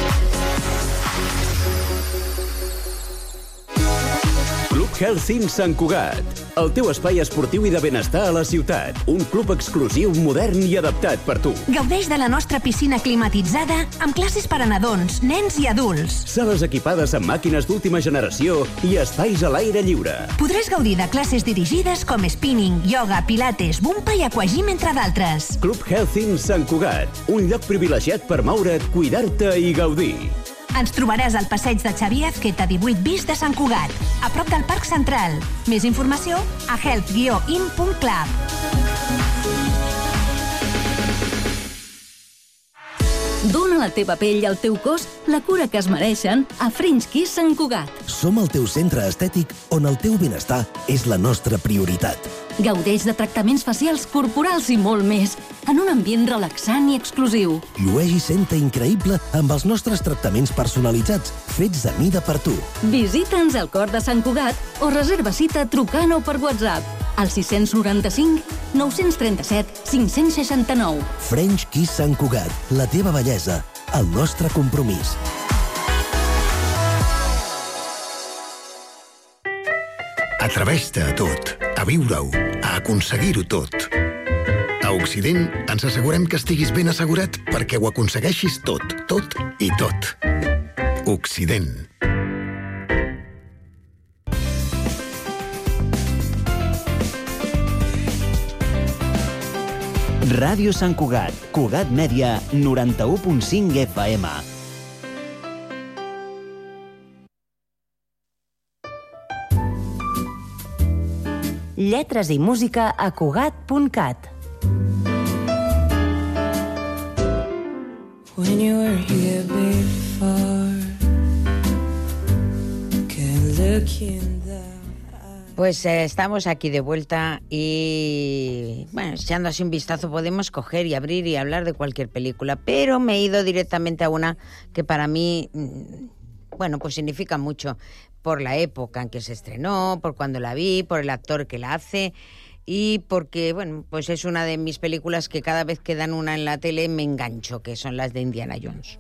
Health-In Sant Cugat, el teu espai esportiu i de benestar a la ciutat. Un club exclusiu, modern i adaptat per tu. Gaudeix de la nostra piscina climatitzada amb classes per a nadons, nens i adults. Sales equipades amb màquines d'última generació i espais a l'aire lliure. Podràs gaudir de classes dirigides com spinning, yoga, pilates, bumpa i aquagym, entre d'altres. Club Health-In Sant Cugat, un lloc privilegiat per moure't, cuidar-te i gaudir. Ens trobaràs al passeig de Xavier Azqueta divuit bis de Sant Cugat, a prop del Parc Central. Més informació a health guió in punt club. Dóna a la teva pell i al teu cos la cura que es mereixen a French Kiss Sant Cugat. Som el teu centre estètic on el teu benestar és la nostra prioritat. Gaudeix de tractaments facials, corporals i molt més, en un ambient relaxant i exclusiu. Llueix i senta increïble amb els nostres tractaments personalitzats, fets a mida per tu. Visita'ns al cor de Sant Cugat o reserva cita trucant o per WhatsApp al sis nou cinc, nou tres set, cinc sis nou. French Kiss Sant Cugat, la teva bellesa, el nostre compromís. Atreveix-te a tot, a viure-ho, a aconseguir-ho tot. A Occident ens assegurem que estiguis ben assegurat perquè ho aconsegueixis tot, tot i tot. Occident. Ràdio Sant Cugat, Cugat Mèdia, noranta-u punt cinc F M. Lletres i música a Cugat punt cat. When you were here before, can look in the... Pues eh, estamos aquí de vuelta y, bueno, echando así un vistazo podemos coger y abrir y hablar de cualquier película, pero me he ido directamente a una que para mí, bueno, pues significa mucho por la época en que se estrenó, por cuando la vi, por el actor que la hace y porque, bueno, pues es una de mis películas que cada vez que dan una en la tele me engancho, que son las de Indiana Jones.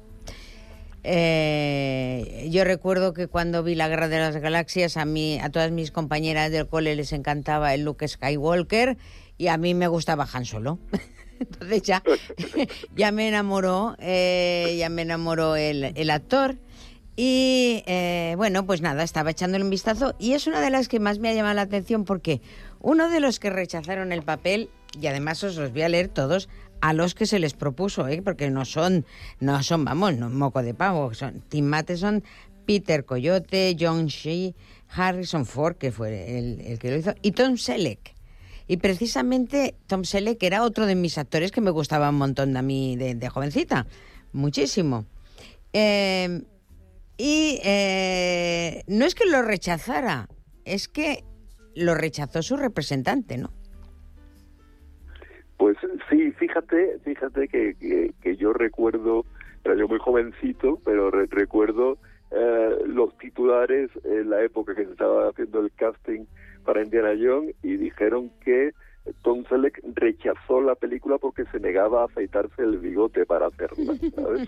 Eh, yo recuerdo que cuando vi La Guerra de las Galaxias, a mí, a todas mis compañeras del cole les encantaba el Luke Skywalker y a mí me gustaba Han Solo. Entonces ya, ya me enamoró, eh, ya me enamoró el, el actor. Y eh, bueno, pues nada, estaba echándole un vistazo y es una de las que más me ha llamado la atención porque uno de los que rechazaron el papel, y además os los voy a leer todos, a los que se les propuso, ¿eh? Porque no son, no son, vamos, no moco de pavo, son Tim Matheson, Peter Coyote, John Shee, Harrison Ford, que fue el, el que lo hizo, y Tom Selleck. Y precisamente Tom Selleck era otro de mis actores que me gustaba un montón a mí de, de jovencita, muchísimo. Eh... Y eh, no es que lo rechazara, es que lo rechazó su representante, ¿no? Pues sí, fíjate, fíjate que, que, que yo recuerdo era yo muy jovencito, pero re- recuerdo eh, los titulares en la época que se estaba haciendo el casting para Indiana Jones y dijeron que Tom Selleck rechazó la película porque se negaba a afeitarse el bigote para hacerla, ¿sabes?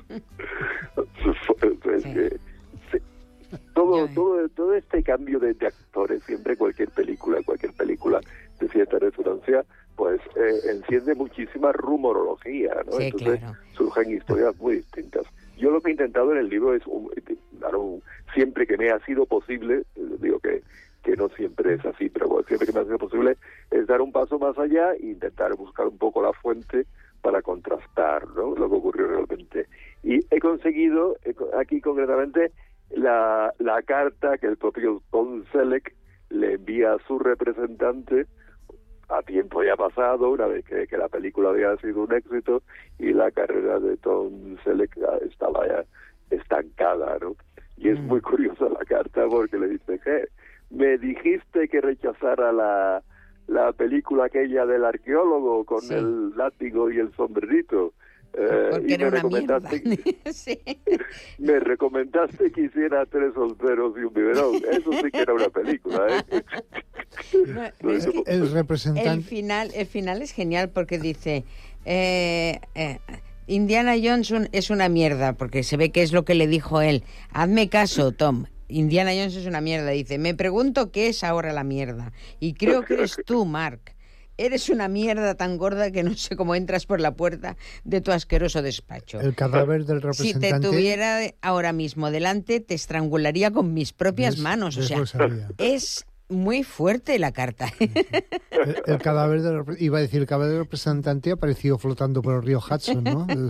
Es que, sí, todo, todo, todo este cambio de, de actores, siempre cualquier película, cualquier película de cierta resonancia, pues eh, enciende muchísima rumorología, ¿no? Sí, Entonces claro. surgen historias muy distintas. Yo lo que he intentado en el libro es, un, dar un, siempre que me ha sido posible, digo que que no siempre es así, pero bueno, siempre que me ha sido posible, es dar un paso más allá e intentar buscar un poco la fuente para contrastar, ¿no?, lo que ocurrió realmente. Y he conseguido, aquí concretamente, la, la carta que el propio Tom Selleck le envía a su representante a tiempo ya pasado, una vez que, que la película había sido un éxito y la carrera de Tom Selleck estaba ya estancada, ¿no? Y es muy curiosa la carta porque le dice que me dijiste que rechazara la, la película aquella del arqueólogo con sí. el látigo y el sombrerito. Eh, porque y era me una recomendaste, mierda. Sí. Me recomendaste que hiciera Tres solteros y un biberón. Eso sí que era una película, ¿eh? No, es que el representante... El final, el final es genial porque dice... Eh, eh, Indiana Jones un, es una mierda, porque se ve que es lo que le dijo él. Hazme caso, Tom. Indiana Jones es una mierda. Dice, me pregunto qué es ahora la mierda. Y creo que eres tú, Mark. Eres una mierda tan gorda que no sé cómo entras por la puerta de tu asqueroso despacho. El cadáver del representante... Si te tuviera ahora mismo delante, te estrangularía con mis propias ¿Ves? manos. O ¿Ves? sea, Lo sabía. es muy fuerte la carta. El, el cadáver del... Iba a decir, el cadáver del representante apareció flotando por el río Hudson, ¿no? El...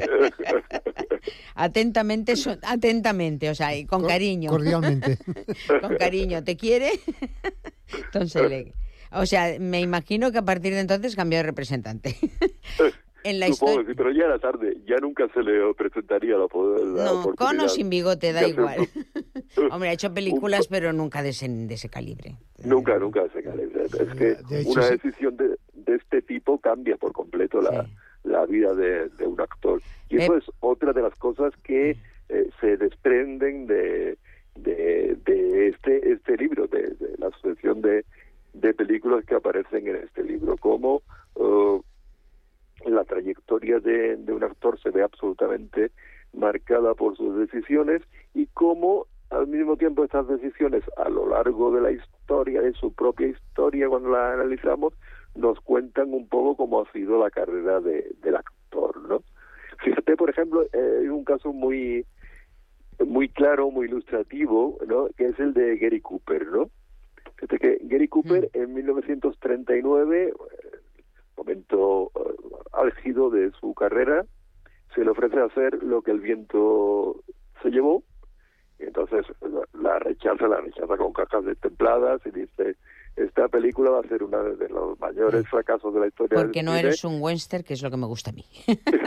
Atentamente, so, atentamente, o sea, y con cariño. Cordialmente. Con cariño, ¿te quiere? Entonces, o sea, me imagino que a partir de entonces cambió de representante. En la Supongo, historia... sí, pero ya era tarde, ya nunca se le presentaría la, la no, oportunidad. Con o sin bigote, da igual. Un... Hombre, ha hecho películas, pero nunca de ese, de ese calibre. Nunca, nunca de ese calibre. Es que de hecho, una sí. decisión de, de este tipo cambia por completo la, sí. la vida de, de un actor. Y eso eh... es otra de las cosas que eh, se desprenden de, de, de este, este libro, de, de la asociación de, de películas que aparecen en este libro, como... Uh, la trayectoria de, de un actor se ve absolutamente marcada por sus decisiones y cómo al mismo tiempo estas decisiones a lo largo de la historia, de su propia historia, cuando la analizamos, nos cuentan un poco cómo ha sido la carrera de, del actor, ¿no? Fíjate, por ejemplo, eh, hay un caso muy muy claro, muy ilustrativo, ¿no?, que es el de Gary Cooper, ¿no? Fíjate que Gary Cooper mm. en mil novecientos treinta y nueve... momento uh, álgido de su carrera, se le ofrece hacer Lo que el viento se llevó, y entonces la rechaza, la rechaza con cajas destempladas y dice, esta película va a ser uno de los mayores fracasos de la historia porque del no cine. Eres un western, que es lo que me gusta a mí.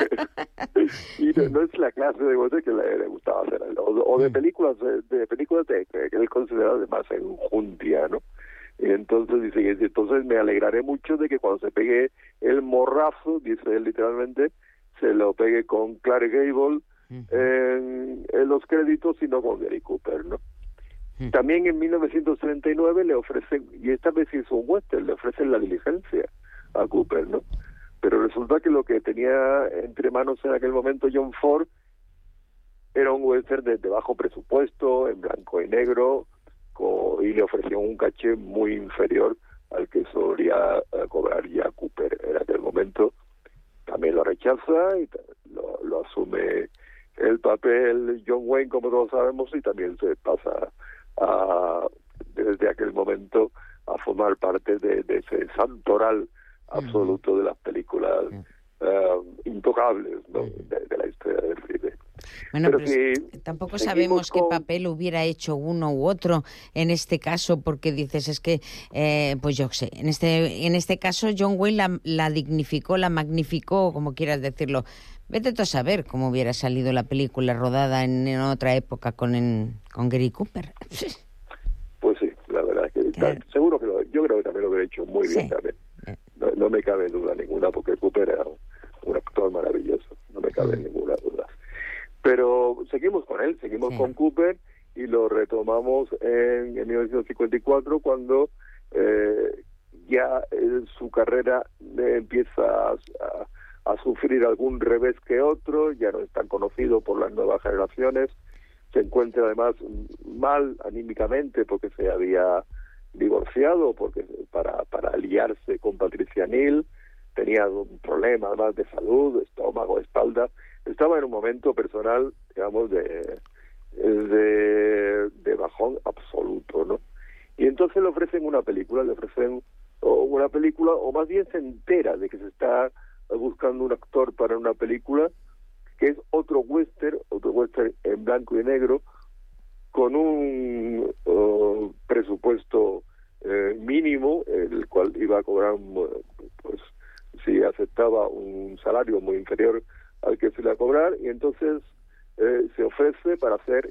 Y no, no es la clase de western que le, le gustaba hacer, o, o de películas de, de películas de, que él consideraba además enjundia, ¿no? Y entonces dice, entonces me alegraré mucho de que cuando se pegue el morrazo, dice él literalmente, se lo pegue con Clark Gable uh-huh. en, en los créditos y no con Gary Cooper, ¿no? Uh-huh. También en mil novecientos treinta y nueve le ofrecen, y esta vez hizo un western, le ofrecen La diligencia a Cooper, ¿no? Pero resulta que lo que tenía entre manos en aquel momento John Ford era un western de, de bajo presupuesto, en blanco y negro, y le ofreció un caché muy inferior al que solía uh, cobrar ya Cooper en aquel momento. También lo rechaza y lo, lo asume el papel John Wayne, como todos sabemos, y también se pasa a, desde aquel momento a formar parte de, de ese santoral absoluto de las películas uh, intocables, ¿no?, de, de la historia del cine. Bueno, pero pero si tampoco sabemos con... qué papel hubiera hecho uno u otro en este caso, porque dices, es que, eh, pues yo sé, en este en este caso John Wayne la, la dignificó, la magnificó, como quieras decirlo. Vete tú a saber cómo hubiera salido la película rodada en, en otra época con en, con Gary Cooper. Pues sí, la verdad es que claro. Seguro que lo, yo creo que también lo hubiera hecho muy bien sí. también. No, no me cabe duda ninguna, porque Cooper era un, un actor maravilloso, no me cabe mm. ninguna duda. Pero seguimos con él, seguimos sí. con Cooper y lo retomamos en, en mil novecientos cincuenta y cuatro cuando eh, ya eh, su carrera eh, empieza a, a, a sufrir algún revés que otro, ya no es tan conocido por las nuevas generaciones, se encuentra además mal anímicamente porque se había divorciado, porque para, para aliarse con Patricia Neal, tenía un problema además de salud, estómago, espalda, estaba en un momento personal, digamos, de, de, de bajón absoluto, ¿no? Y entonces le ofrecen una película, le ofrecen o una película, o más bien se entera de que se está buscando un actor para una película, que es otro western, otro western en blanco y negro, con un uh, presupuesto eh, mínimo, el cual iba a cobrar, pues, si aceptaba un salario muy inferior al que se le iba a cobrar, y entonces eh, se ofrece para hacer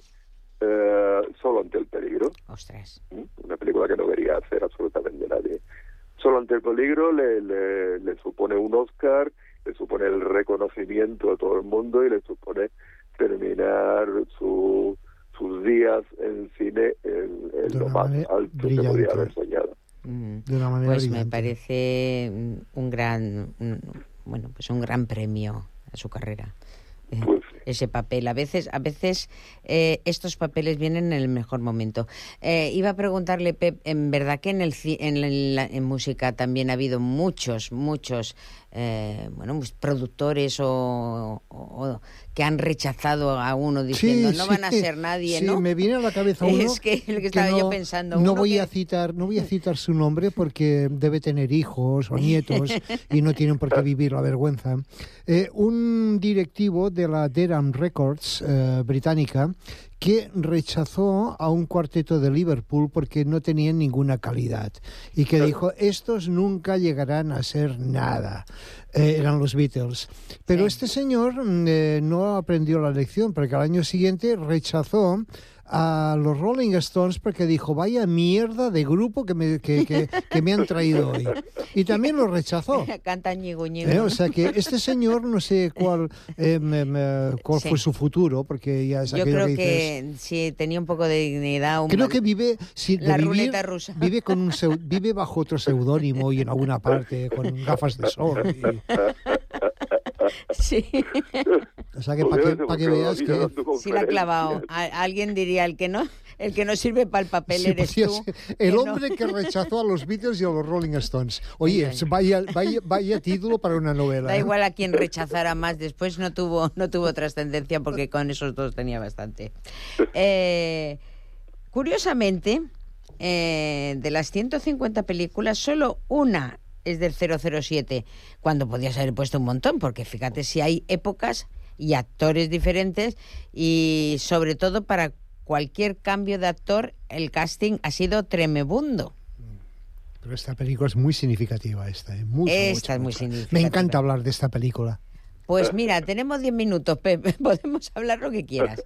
eh, Solo ante el peligro. Ostras. Una película que no quería hacer absolutamente nadie. Solo ante el peligro le, le, le supone un Oscar, le supone el reconocimiento a todo el mundo y le supone terminar su, sus días en cine en, en lo más alto brillante que podía haber soñado. Mm. De una manera pues brillante. Me parece un gran, un, bueno, pues un gran premio a su carrera. Eh, pues sí. Ese papel. A veces, a veces eh, estos papeles vienen en el mejor momento. Eh, iba a preguntarle, Pep, en verdad que en el en, en, en música también ha habido muchos, muchos eh, bueno, pues productores o, o, o que han rechazado a uno diciendo sí, no sí, van a ser nadie, sí, ¿no? Me viene a la cabeza uno es que el que, que estaba no, yo pensando. No voy que... a citar, no voy a citar su nombre porque debe tener hijos o nietos y no tienen por qué vivir la vergüenza. Eh, un directivo de la Deram Records eh, británica que rechazó a un cuarteto de Liverpool porque no tenían ninguna calidad y que dijo, estos nunca llegarán a ser nada. Eh, eran los Beatles. Pero sí. Este señor eh, no aprendió la lección porque al año siguiente rechazó a los Rolling Stones porque dijo, vaya mierda de grupo que me, que, que, que me han traído hoy. Y también lo rechazó. Canta ñigo, ñigo. Eh, o sea que este señor, no sé cuál, eh, me, me, cuál sí. fue su futuro, porque ya es Yo aquello creo que, que dices, sí, tenía un poco de dignidad. Un creo mal... que vive, si, la de ruleta vivir, rusa. Vive, con un, vive bajo otro seudónimo y en alguna parte, con gafas de sol. Y... Sí. O sea que para que, pa que veas que... Sí la ha clavado. A, alguien diría, el que no el que no sirve para el papel sí, eres tú. El hombre no. que rechazó a los Beatles y a los Rolling Stones. Oye, vaya, vaya, vaya título para una novela. Da ¿eh? igual a quien rechazara más. Después no tuvo, no tuvo trascendencia porque con esos dos tenía bastante. Eh, curiosamente, eh, de las ciento cincuenta películas, solo una es del cero cero siete, cuando podías haber puesto un montón, porque fíjate si hay épocas y actores diferentes y sobre todo para cualquier cambio de actor el casting ha sido tremebundo. Pero esta película es muy significativa, esta, ¿eh? Mucho, esta mucho, es muy mucho. significativa. Me encanta hablar de esta película. Pues mira, tenemos diez minutos, Pepe, podemos hablar lo que quieras.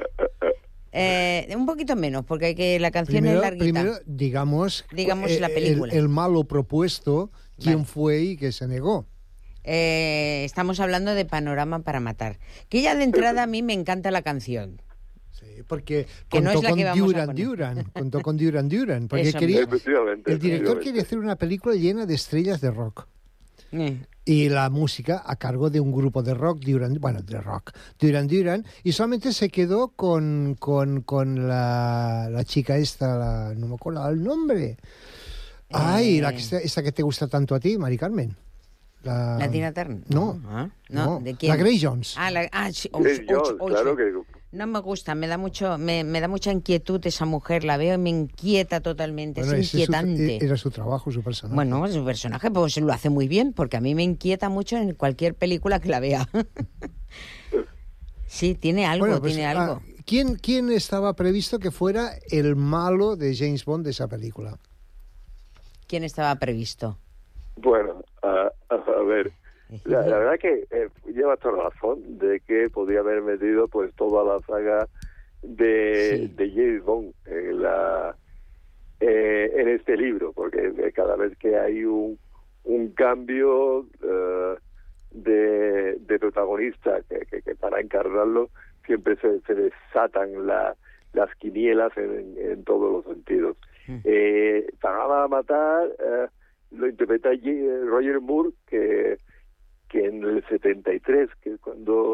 Eh, un poquito menos, porque hay que la canción primero, es larguita. Primero, digamos, digamos eh, la película. El, el malo propuesto, quién vale. fue y que se negó. Eh, estamos hablando de Panorama para matar. Que ya de entrada a mí me encanta la canción. Sí, porque que contó no es la con que vamos Duran Duran, contó con Duran Duran, porque Eso, quería, el director quería hacer una película llena de estrellas de rock. Eh. Y la música a cargo de un grupo de rock, Duran, bueno, de rock, Duran Duran, y solamente se quedó con, con, con la, la chica esta, la, no me acuerdo el nombre. Ay, eh. la que, esta que te gusta tanto a ti, Mari Carmen. La, ¿La Tina Turner? No, ¿Ah? no, no. ¿de quién? La Grace Jones. Ah, la, ah sí, oh, Grace oh, Jones, oh, claro oh, que... No me gusta, me da mucho, me, me da mucha inquietud esa mujer, la veo y me inquieta totalmente, bueno, es inquietante. Su, era su trabajo, su personaje. Bueno, su personaje pues lo hace muy bien, porque a mí me inquieta mucho en cualquier película que la vea. Sí, tiene algo, bueno, pues, tiene algo. Ah, ¿quién, ¿Quién estaba previsto que fuera el malo de James Bond de esa película? ¿Quién estaba previsto? Bueno, a, a ver... La, la verdad que eh, lleva toda la razón de que podía haber metido pues toda la saga de, sí. de James Bond en, la, eh, en este libro, porque cada vez que hay un, un cambio uh, de, de protagonista que, que, que para encarnarlo siempre se, se desatan la, las quinielas en, en, en todos los sentidos. Mm. Eh, Pagaba a matar eh, lo interpreta Roger Moore, que, que en el setenta y tres, que es cuando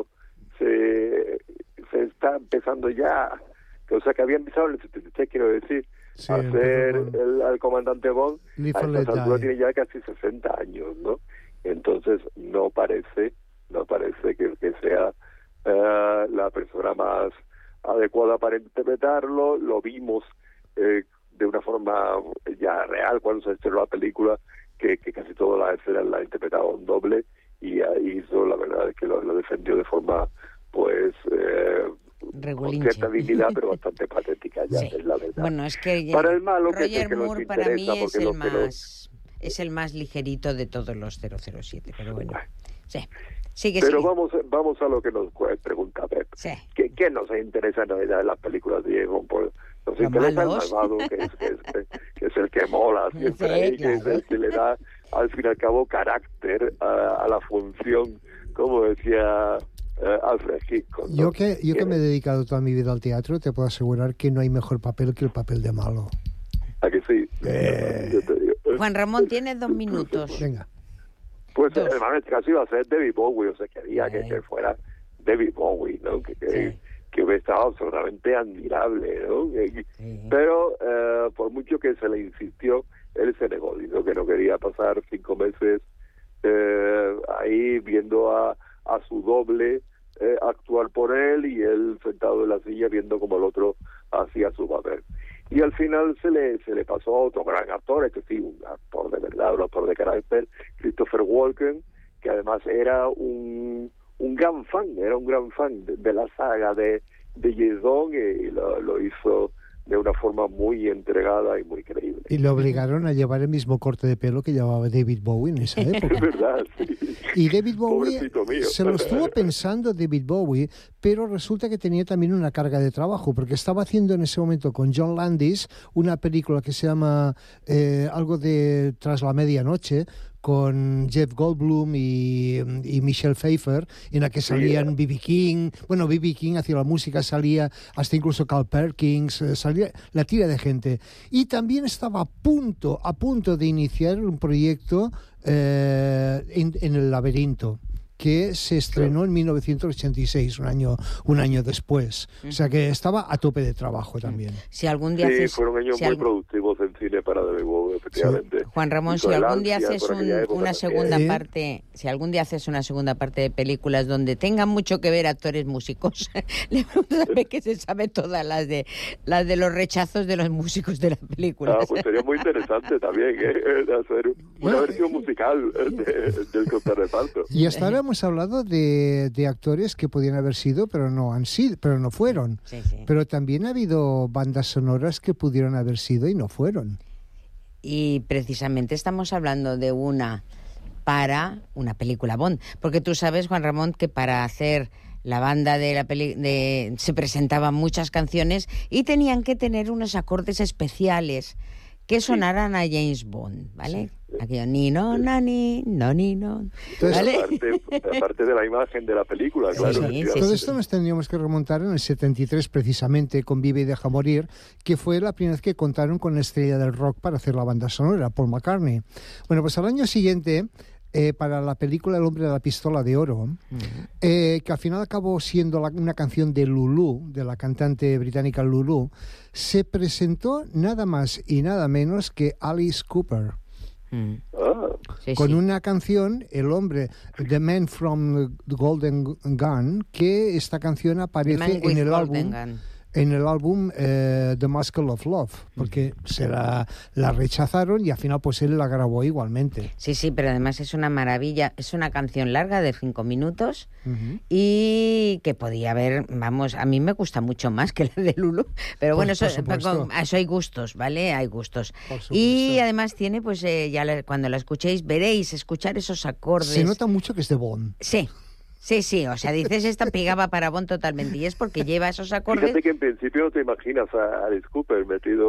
se, se está empezando ya, o sea, que había empezado en el setenta y tres, quiero decir, sí, a ser el, el comandante Bond, a esta altura tiene ya casi sesenta años, ¿no? Entonces no parece, no parece que, que sea uh, la persona más adecuada para interpretarlo. Lo vimos eh, de una forma ya real cuando se estrenó la película, que, que casi todas las escenas la interpretaba un doble, y ahí hizo, la verdad es que lo, lo defendió de forma, pues, eh, con cierta dignidad, pero bastante patética, ya sí. Es la verdad. Bueno, es que para el malo, Roger que, que Moore para mí es el más nos... es el más ligerito de todos los cero cero siete, pero bueno, sí. Sigue, pero sigue. vamos vamos a lo que nos pregunta Pep. Sí. ¿Qué, ¿Qué nos interesa en realidad en las películas de Diego? Pues nos Los interesa malos. el malvado, que es, que, es, que es el que mola siempre, Sí, ahí, claro. que es el que le da, al fin y al cabo, carácter a, a la función, como decía eh, Alfred Hitchcock, ¿no? Yo que yo que me he dedicado toda mi vida al teatro, te puedo asegurar que no hay mejor papel que el papel de malo. ¿A que sí? Eh... Yo te digo. Juan Ramón, tienes dos minutos. Venga. Pues hermano, en este caso iba a ser David Bowie, o sea, quería que, que fuera David Bowie, ¿no? Que, que, sí. que hubiera estado absolutamente admirable, ¿no? Sí. Pero eh, por mucho que se le insistió, él se negó, dijo que no quería pasar cinco meses eh, ahí viendo a, a su doble eh, actuar por él, y él sentado en la silla viendo como el otro hacía su papel. Y al final se le se le pasó a otro gran actor, este sí, un actor de verdad, un actor de carácter, Christopher Walken, que además era un un gran fan, era un gran fan de, de la saga de, de James Bond, y lo, lo hizo de una forma muy entregada y muy creíble. Y le obligaron a llevar el mismo corte de pelo que llevaba David Bowie en esa época. Es verdad, sí. Y David Bowie mío. se lo estuvo pensando David Bowie, pero resulta que tenía también una carga de trabajo, porque estaba haciendo en ese momento con John Landis una película que se llama eh, algo de Tras la medianoche, con Jeff Goldblum y, y Michelle Pfeiffer, en la que salían B B King, bueno, B B King hacía la música, salía hasta incluso Carl Perkins, salía la tira de gente. Y también estaba a punto, a punto de iniciar un proyecto eh, en, en El laberinto, que se estrenó en mil novecientos ochenta y seis, un año un año después. O sea que estaba a tope de trabajo también. Si algún día sí, haces, fueron años si muy algún... productivos en cine para David Bowie, efectivamente. Sí. Juan Ramón, si algún día haces un, una segunda ¿Eh? parte, si algún día haces una segunda parte de películas donde tengan mucho que ver actores músicos, le vamos a ver que se sabe todas las de las de los rechazos de los músicos de las películas. Ah, pues sería muy interesante también ¿eh? hacer una bueno, versión musical de, del contrarreparto. Y hasta ahora hemos hablado de, de actores que podían haber sido, pero no han sido, pero no fueron. Sí, sí. Pero también ha habido bandas sonoras que pudieron haber sido y no fueron. Y precisamente estamos hablando de una para una película Bond, porque tú sabes, Juan Ramón, que para hacer la banda de la peli de, se presentaban muchas canciones y tenían que tener unos acordes especiales que sonaran a James Bond, ¿vale? Sí. Aquello, ni no, na, ni, no, ni no. ¿Vale? Aparte, aparte de la imagen de la película, claro. Sí, sí, Todo sí, esto sí. Nos tendríamos que remontar en el setenta y tres, precisamente, con Vive y Deja Morir, que fue la primera vez que contaron con la estrella del rock para hacer la banda sonora, Paul McCartney. Bueno, pues al año siguiente, eh, para la película El hombre de la pistola de oro, uh-huh. eh, que al final acabó siendo la, una canción de Lulu, de la cantante británica Lulu, se presentó nada más y nada menos que Alice Cooper. Mm. Ah. Sí, con sí. una canción, El hombre, The Man from the Golden Gun, que esta canción aparece en el álbum Gun. en el álbum eh, The Muscle of Love, porque mm. se la, la rechazaron y al final pues él la grabó igualmente. Sí, sí, pero además es una maravilla, es una canción larga de cinco minutos uh-huh. y que podía haber, vamos, a mí me gusta mucho más que la de Lulu, pero por, bueno, eso, por eso hay gustos, ¿vale? Hay gustos. Y además tiene, pues eh, ya la, cuando la escuchéis veréis, escuchar esos acordes. Se nota mucho que es de Bond. Sí. Sí, sí, o sea, dices, esta pegaba para Bond totalmente, y es porque lleva esos acordes. Fíjate que en principio no te imaginas a Alice Cooper metido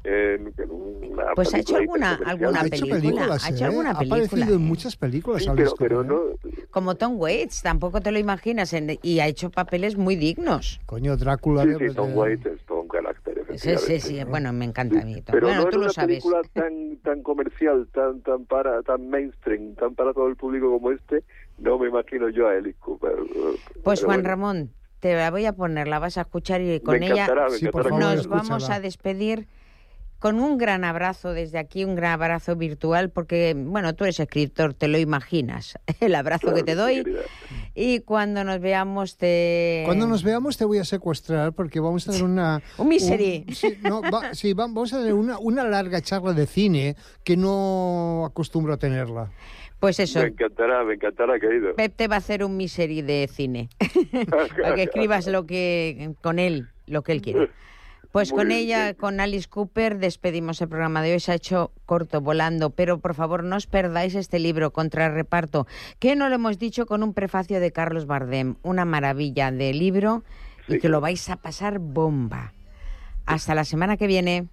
en, en una pues ha hecho alguna, comercial. alguna película. Ha hecho películas, ha ¿eh? hecho alguna Ha película. aparecido en muchas películas. Sí, Alex pero, pero Cohen. no... Como Tom Waits, tampoco te lo imaginas, en- y ha hecho papeles muy dignos. Coño, Drácula. Sí, de- sí, Tom de- Waits es todo un carácter, Sí, efectivamente. sí, sí, bueno, me encanta a mí. Tom. Pero Bueno, no tú en lo una sabes. película tan tan comercial, tan tan para tan mainstream, tan para todo el público como este, no me imagino yo a Alice Cooper. Pues Pero Juan bueno. Ramón, te la voy a poner, la vas a escuchar y con Me ella encantará, me Sí, por encantará. favor, nos escúchala. vamos a despedir con un gran abrazo desde aquí, un gran abrazo virtual, porque, bueno, tú eres escritor, te lo imaginas, el abrazo Claro que te sí, doy, querida. y cuando nos veamos te... Cuando nos veamos te voy a secuestrar porque vamos a tener una... Un misery. un- sí, no, va- sí, va- vamos a tener una, una larga charla de cine que no acostumbro a tenerla. Pues eso, Me encantará, me encantará, querido. Pep te va a hacer un misery de cine, para que escribas lo que con él, lo que él quiere. Pues Muy con bien. ella, con Alice Cooper, despedimos el programa de hoy. Se ha hecho corto, volando, pero por favor no os perdáis este libro, Contrarreparto, que no lo hemos dicho, con un prefacio de Carlos Bardem. Una maravilla de libro y Sí. que lo vais a pasar bomba. Hasta la semana que viene.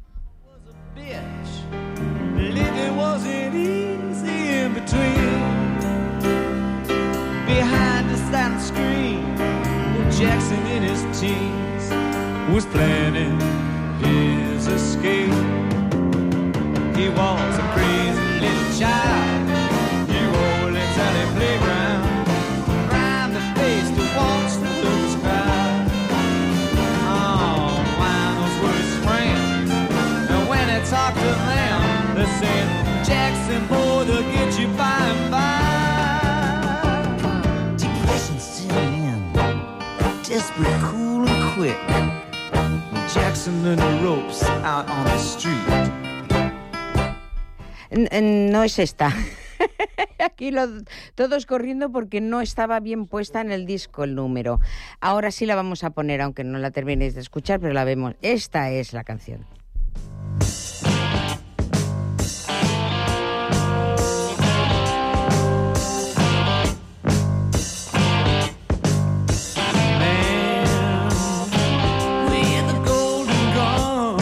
Living wasn't easy in between. Behind the silent screen, Jackson in his teens was planning his escape. He was a crazy little child. He rolled into the playground, round the face to watch the lookers cry. Oh, why those were his friends, and when he talked to them, they said, Jackson, boy, they'll get you by and by. Depression set in, desperate, cool and quick. Jackson and the ropes out on the street. N- n- No es esta. Aquí lo, todos corriendo porque no estaba bien puesta en el disco el número. Ahora sí la vamos a poner, aunque no la terminéis de escuchar, pero la vemos. Esta es la canción. With a golden gun,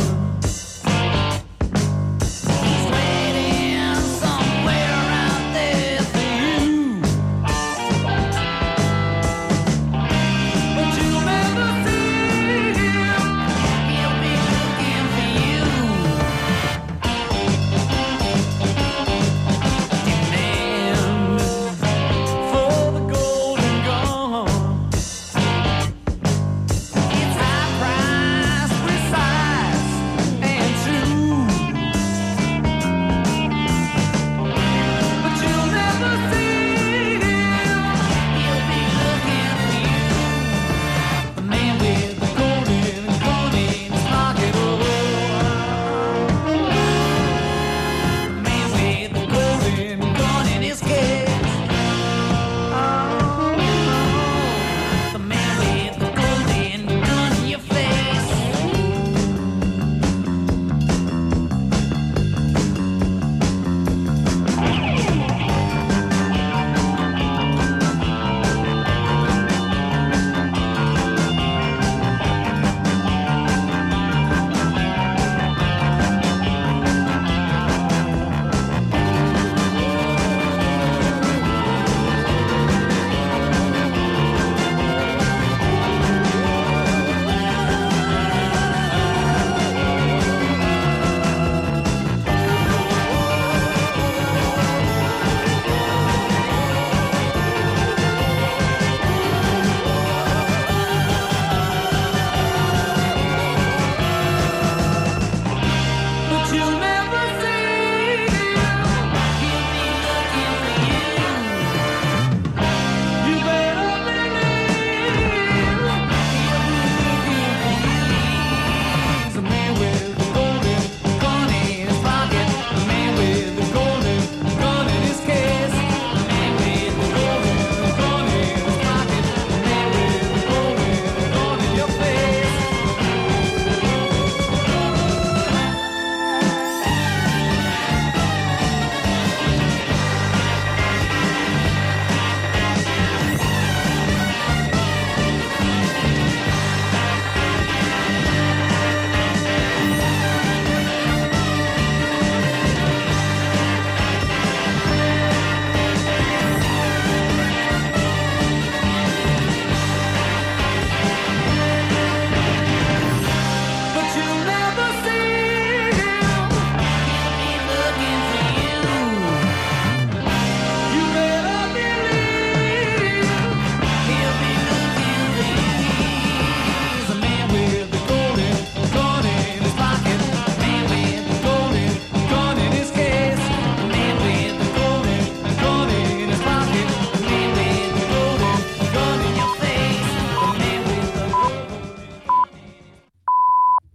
he's waiting somewhere out there for you. But you'll never see him. He'll be looking for you.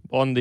Bon dia.